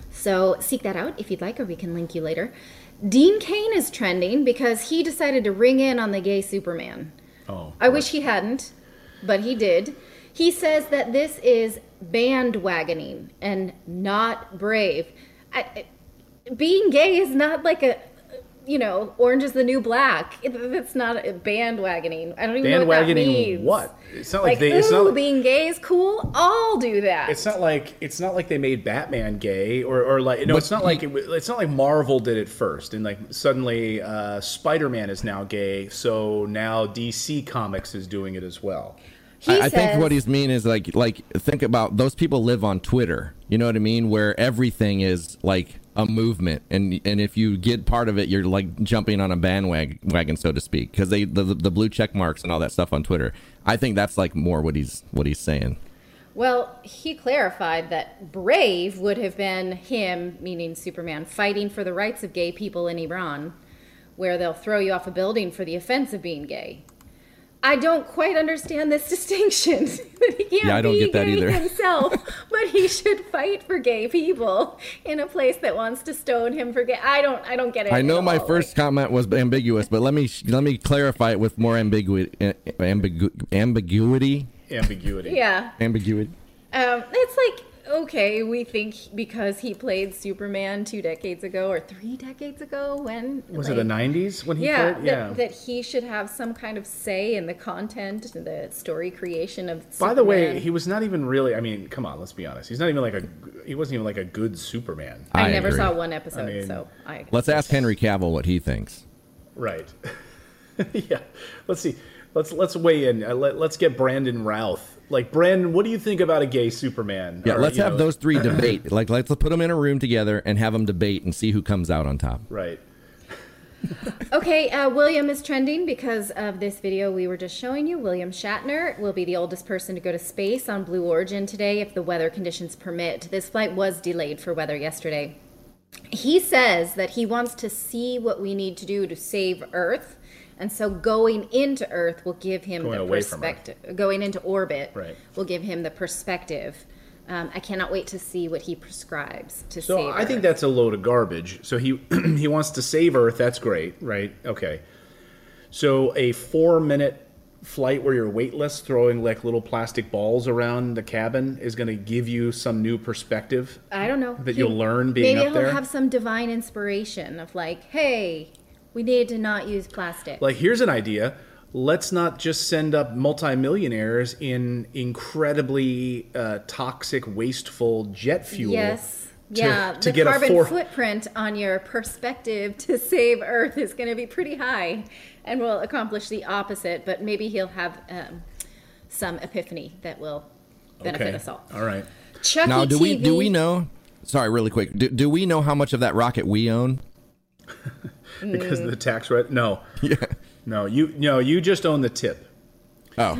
[SPEAKER 1] So seek that out if you'd like, or we can link you later. Dean Cain is trending because he decided to ring in on the gay Superman.
[SPEAKER 2] Oh,
[SPEAKER 1] I wish he hadn't, but he did. He says that this is bandwagoning and not brave. I, I, being gay is not like a, you know, Orange is the New Black. It, it's not a bandwagoning. I don't even know what that means.
[SPEAKER 2] What? It's not
[SPEAKER 1] Like,
[SPEAKER 2] like, they.
[SPEAKER 1] ooh,
[SPEAKER 2] It's not.
[SPEAKER 1] being gay is cool. I'll do that.
[SPEAKER 2] It's not like it's not like they made Batman gay or, or like no.
[SPEAKER 3] But
[SPEAKER 2] It's not
[SPEAKER 3] he-
[SPEAKER 2] like it, it's not like Marvel did it first and like suddenly uh, Spider-Man is now gay, so now D C Comics is doing it as well.
[SPEAKER 1] He
[SPEAKER 3] I, I think
[SPEAKER 1] says-
[SPEAKER 3] what he's mean is like like think about those people live on Twitter. You know what I mean? Where everything is like a movement, and and if you get part of it, you're like jumping on a bandwagon, so to speak, because they the, the blue check marks and all that stuff on Twitter. I think that's like more what he's what he's saying.
[SPEAKER 1] Well, he clarified that brave would have been him, meaning Superman, fighting for the rights of gay people in Iran, where they'll throw you off a building for the offense of being gay. I don't quite understand this distinction. That he can't
[SPEAKER 3] Yeah, I don't
[SPEAKER 1] be
[SPEAKER 3] get that
[SPEAKER 1] gay
[SPEAKER 3] either.
[SPEAKER 1] himself, but he should fight for gay people in a place that wants to stone him for gay. I don't. I don't get it.
[SPEAKER 3] I know
[SPEAKER 1] at
[SPEAKER 3] my
[SPEAKER 1] all.
[SPEAKER 3] first comment was ambiguous, but let me let me clarify it with more ambiguity. Ambigu- ambiguity.
[SPEAKER 2] Ambiguity.
[SPEAKER 1] Yeah.
[SPEAKER 3] Ambiguity.
[SPEAKER 1] Um, it's like, okay, we think because he played Superman two decades ago or three decades ago when...
[SPEAKER 2] Was
[SPEAKER 1] like,
[SPEAKER 2] it the nineties when he
[SPEAKER 1] Yeah,
[SPEAKER 2] played?
[SPEAKER 1] that, that he should have some kind of say in the content, the story creation of Superman.
[SPEAKER 2] By the way, he was not even really. I mean, come on, let's be honest. He's not even like a. He wasn't even like a good Superman.
[SPEAKER 1] I,
[SPEAKER 3] I
[SPEAKER 1] never
[SPEAKER 3] agree.
[SPEAKER 1] saw one episode,
[SPEAKER 2] I mean,
[SPEAKER 1] so I...
[SPEAKER 3] Let's ask Henry Cavill what he thinks.
[SPEAKER 2] Right. Yeah. Let's see. Let's let's weigh in. Uh, let, let's get Brandon Routh. Like, Brandon, what do you think about a gay Superman?
[SPEAKER 3] Yeah,
[SPEAKER 2] Or,
[SPEAKER 3] let's
[SPEAKER 2] you
[SPEAKER 3] have
[SPEAKER 2] know-
[SPEAKER 3] those three debate. Like, let's put them in a room together and have them debate and see who comes out on top.
[SPEAKER 2] Right.
[SPEAKER 1] Okay, uh, William is trending because of this video we were just showing you. William Shatner will be the oldest person to go to space on Blue Origin today if the weather conditions permit. This flight was delayed for weather yesterday. He says that he wants to see what we need to do to save Earth, and so going into Earth will give him
[SPEAKER 2] Going
[SPEAKER 1] the
[SPEAKER 2] away from
[SPEAKER 1] perspective. Going into orbit
[SPEAKER 2] Right.
[SPEAKER 1] will give him the perspective. Um, I cannot wait to see what he prescribes to
[SPEAKER 2] So
[SPEAKER 1] save
[SPEAKER 2] I think
[SPEAKER 1] Earth.
[SPEAKER 2] that's a load of garbage. So he he wants to save Earth. That's great, right? Okay. So a four minute flight where you're weightless, throwing like little plastic balls around the cabin is going to give you some new perspective.
[SPEAKER 1] I don't know.
[SPEAKER 2] that you'll learn being
[SPEAKER 1] maybe
[SPEAKER 2] up
[SPEAKER 1] he'll
[SPEAKER 2] there?
[SPEAKER 1] have some divine inspiration of like, hey, we need to not use plastic.
[SPEAKER 2] Like, here's an idea. Let's not just send up multimillionaires in incredibly uh, toxic, wasteful jet fuel.
[SPEAKER 1] yes.
[SPEAKER 2] to-
[SPEAKER 1] yeah.
[SPEAKER 2] to
[SPEAKER 1] the
[SPEAKER 2] get a
[SPEAKER 1] carbon
[SPEAKER 2] four-
[SPEAKER 1] footprint on your perspective to save Earth is going to be pretty high and will accomplish the opposite. But maybe he'll have um, some epiphany that will benefit
[SPEAKER 2] Okay.
[SPEAKER 1] us all.
[SPEAKER 2] All right.
[SPEAKER 1] Chucky
[SPEAKER 3] Now, do we
[SPEAKER 1] T V.
[SPEAKER 3] do we know? Sorry, really quick. Do, do we know how much of that rocket we own?
[SPEAKER 2] Because of the tax rate? No.
[SPEAKER 3] Yeah.
[SPEAKER 2] No, you no, you just own the tip.
[SPEAKER 3] Oh,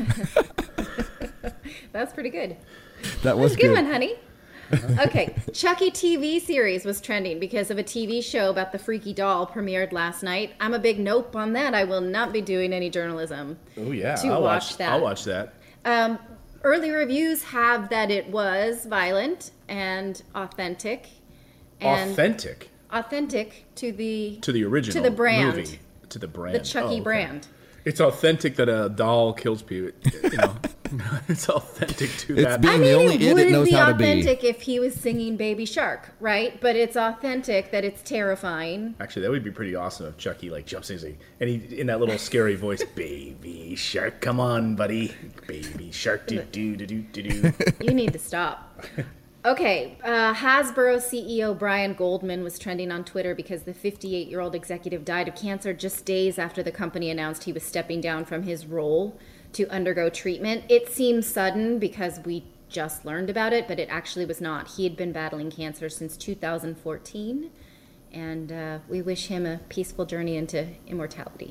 [SPEAKER 1] That's pretty good.
[SPEAKER 3] that was
[SPEAKER 1] That's a good
[SPEAKER 3] good.
[SPEAKER 1] one, honey. Okay, Chucky T V series was trending because of a T V show about the freaky doll premiered last night. I'm a big nope on that. I will not be doing any journalism.
[SPEAKER 2] Oh yeah,
[SPEAKER 1] to
[SPEAKER 2] I'll
[SPEAKER 1] watch
[SPEAKER 2] watch
[SPEAKER 1] that.
[SPEAKER 2] I'll watch that.
[SPEAKER 1] Um, early reviews have that it was violent and authentic, and
[SPEAKER 2] Authentic
[SPEAKER 1] authentic to the
[SPEAKER 2] to the original
[SPEAKER 1] to the brand,
[SPEAKER 2] movie, to the brand,
[SPEAKER 1] the Chucky
[SPEAKER 2] Oh, okay.
[SPEAKER 1] brand.
[SPEAKER 2] It's authentic that a doll kills people. You know, it's authentic to
[SPEAKER 3] It's
[SPEAKER 2] that.
[SPEAKER 3] being
[SPEAKER 1] I
[SPEAKER 3] the
[SPEAKER 1] mean,
[SPEAKER 3] only
[SPEAKER 1] it
[SPEAKER 3] it that
[SPEAKER 1] wouldn't
[SPEAKER 3] knows
[SPEAKER 1] be
[SPEAKER 3] how to be.
[SPEAKER 1] authentic if he was singing Baby Shark, right? But it's authentic that it's terrifying.
[SPEAKER 2] Actually, that would be pretty awesome if Chucky like jumps in and he's like- and he in that little scary voice, "Baby shark, come on, buddy, baby shark, do do do do do do."
[SPEAKER 1] You need to stop. Okay, uh, Hasbro C E O Brian Goldman was trending on Twitter because the fifty-eight-year-old executive died of cancer just days after the company announced he was stepping down from his role to undergo treatment. It seems sudden because we just learned about it, but it actually was not. He had been battling cancer since two thousand fourteen, and uh, we wish him a peaceful journey into immortality.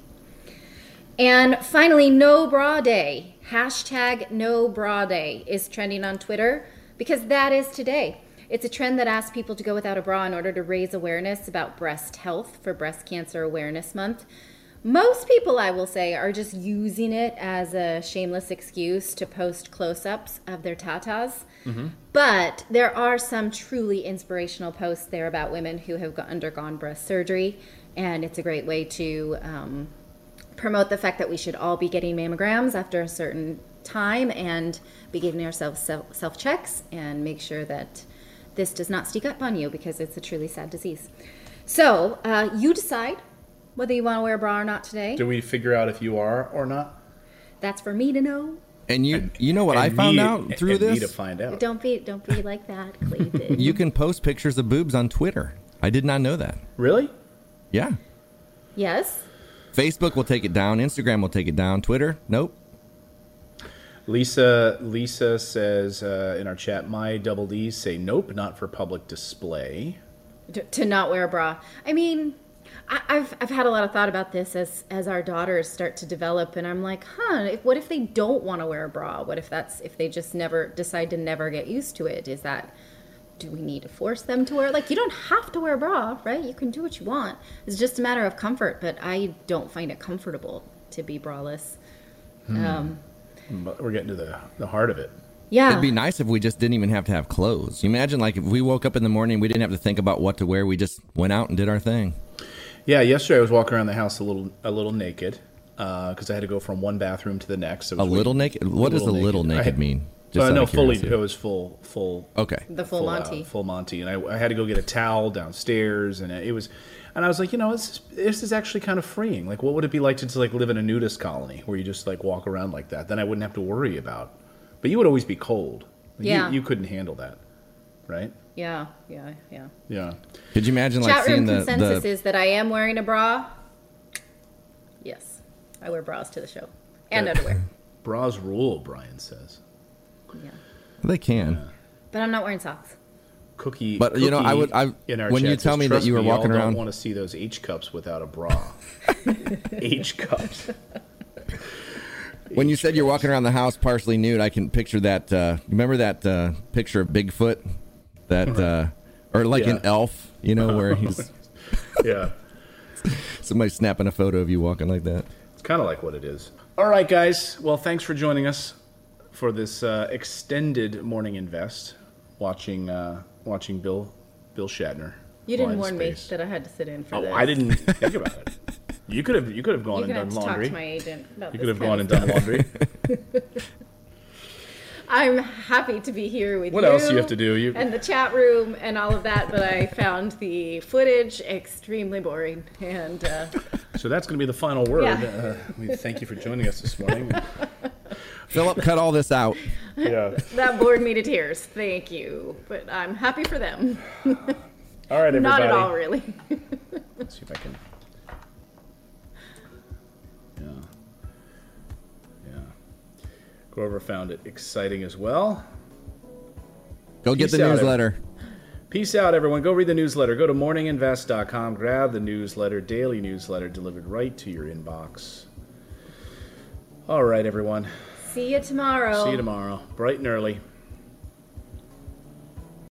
[SPEAKER 1] And finally, No Bra Day. Hashtag No Bra Day is trending on Twitter because that is today. It's a trend that asks people to go without a bra in order to raise awareness about breast health for Breast Cancer Awareness Month. Most people, I will say, are just using it as a shameless excuse to post close-ups of their tatas. Mm-hmm. But there are some truly inspirational posts there about women who have undergone breast surgery, and it's a great way to um, promote the fact that we should all be getting mammograms after a certain time and be giving ourselves self- self-checks and make sure that this does not sneak up on you because it's a truly sad disease. So uh, you decide whether you want to wear a bra or not today.
[SPEAKER 2] Do we figure out if you are or not?
[SPEAKER 1] That's for me to know.
[SPEAKER 3] And you, you know what
[SPEAKER 2] And
[SPEAKER 3] I found
[SPEAKER 2] me-
[SPEAKER 3] out through
[SPEAKER 2] and me
[SPEAKER 3] this?
[SPEAKER 2] to find out.
[SPEAKER 1] Don't be don't be like that, Cleveland.
[SPEAKER 3] You can post pictures of boobs on Twitter. I did not know that.
[SPEAKER 2] Really?
[SPEAKER 3] Yeah.
[SPEAKER 1] Yes.
[SPEAKER 3] Facebook will take it down. Instagram will take it down. Twitter, nope.
[SPEAKER 2] Lisa Lisa says uh, in our chat, my double D's say nope, not for public display.
[SPEAKER 1] To, to not wear a bra. I mean, I, I've I've had a lot of thought about this as as our daughters start to develop, and I'm like, huh, if, what if they don't want to wear a bra? What if that's if they just never decide to never get used to it? Is that do we need to force them to wear? Like, you don't have to wear a bra, right? You can do what you want. It's just a matter of comfort, but I don't find it comfortable to be braless.
[SPEAKER 2] Hmm.
[SPEAKER 1] Um,
[SPEAKER 2] But we're getting to the, the heart of it.
[SPEAKER 1] yeah.
[SPEAKER 3] It'd be nice if we just didn't even have to have clothes. You imagine, like, if we woke up in the morning, we didn't have to think about what to wear. We just went out and did our thing.
[SPEAKER 2] Yeah, yesterday I was walking around the house a little a little naked because I had to go from one bathroom to the next. So it
[SPEAKER 3] A
[SPEAKER 2] was
[SPEAKER 3] little
[SPEAKER 2] way-
[SPEAKER 3] naked? What does a little
[SPEAKER 2] I
[SPEAKER 3] naked
[SPEAKER 2] had-
[SPEAKER 3] mean?
[SPEAKER 2] Uh,
[SPEAKER 3] out
[SPEAKER 2] no,
[SPEAKER 3] of
[SPEAKER 2] fully.
[SPEAKER 3] curiosity.
[SPEAKER 2] It was full, full.
[SPEAKER 3] Okay.
[SPEAKER 1] The full
[SPEAKER 2] uh,
[SPEAKER 1] Monty.
[SPEAKER 2] full Monty, and I, I had to go get a towel downstairs, and it was, and I was like, you know, this, this is actually kind of freeing. Like, what would it be like to, to like live in a nudist colony where you just like walk around like that? Then I wouldn't have to worry about. But you would always be cold. Like,
[SPEAKER 1] Yeah.
[SPEAKER 2] You, you couldn't handle that, right?
[SPEAKER 1] Yeah, yeah, yeah.
[SPEAKER 2] Yeah.
[SPEAKER 3] Could you imagine, like,
[SPEAKER 1] Chat room
[SPEAKER 3] seeing the,
[SPEAKER 1] consensus
[SPEAKER 3] the
[SPEAKER 1] is that I am wearing a bra. Yes, I wear bras to the show and
[SPEAKER 2] Yeah.
[SPEAKER 1] underwear.
[SPEAKER 2] Bras rule, Brian says.
[SPEAKER 1] Yeah,
[SPEAKER 3] they can.
[SPEAKER 1] but I'm not wearing socks.
[SPEAKER 2] Cookie.
[SPEAKER 3] But, you know, I
[SPEAKER 2] Cookie
[SPEAKER 3] would- I-
[SPEAKER 2] in our
[SPEAKER 3] when
[SPEAKER 2] chat
[SPEAKER 3] you tell
[SPEAKER 2] says,
[SPEAKER 3] me that
[SPEAKER 2] "Trust
[SPEAKER 3] you were
[SPEAKER 2] me, y'all
[SPEAKER 3] walking
[SPEAKER 2] don't
[SPEAKER 3] around-
[SPEAKER 2] want to see those H cups without a bra. H cups.
[SPEAKER 3] When you said you're walking around the house partially nude, I can picture that. Uh, remember that uh, picture of Bigfoot? That, uh, or like
[SPEAKER 2] Yeah.
[SPEAKER 3] an elf, you know, where he's
[SPEAKER 2] Yeah.
[SPEAKER 3] somebody snapping a photo of you walking like that.
[SPEAKER 2] It's kind of like what it is. All right, guys. Well, thanks for joining us for this uh, extended morning invest, watching uh, watching Bill Bill Shatner.
[SPEAKER 1] You didn't
[SPEAKER 2] fly in
[SPEAKER 1] warn me
[SPEAKER 2] space.
[SPEAKER 1] that I had to sit in for
[SPEAKER 2] Oh,
[SPEAKER 1] this.
[SPEAKER 2] I didn't think about it. You could have you could have gone
[SPEAKER 1] You're
[SPEAKER 2] and
[SPEAKER 1] gonna have
[SPEAKER 2] done
[SPEAKER 1] to
[SPEAKER 2] laundry.
[SPEAKER 1] talk to my agent about
[SPEAKER 2] You
[SPEAKER 1] this
[SPEAKER 2] could have
[SPEAKER 1] kind
[SPEAKER 2] gone
[SPEAKER 1] of
[SPEAKER 2] and done
[SPEAKER 1] stuff.
[SPEAKER 2] laundry.
[SPEAKER 1] I'm happy to be here with
[SPEAKER 2] What
[SPEAKER 1] you.
[SPEAKER 2] else do you have to do? You-
[SPEAKER 1] and the chat room and all of that, but I found the footage extremely boring. And uh,
[SPEAKER 2] So that's going to be the final word.
[SPEAKER 1] Yeah.
[SPEAKER 2] Uh, we thank you for joining us this morning.
[SPEAKER 3] Philip, cut all this out.
[SPEAKER 2] Yeah.
[SPEAKER 1] that bored me to tears. Thank you, but I'm happy for them.
[SPEAKER 2] All right, everybody.
[SPEAKER 1] Not at all, really.
[SPEAKER 2] Let's see if I can. Yeah. Yeah. Grover found it exciting as well.
[SPEAKER 3] Go get
[SPEAKER 2] Peace
[SPEAKER 3] the
[SPEAKER 2] out,
[SPEAKER 3] newsletter.
[SPEAKER 2] Peace out, everyone. Go read the newsletter. Go to morning invest dot com. Grab the newsletter, daily newsletter, delivered right to your inbox. All right, everyone.
[SPEAKER 1] See you tomorrow.
[SPEAKER 2] See you tomorrow, bright and early.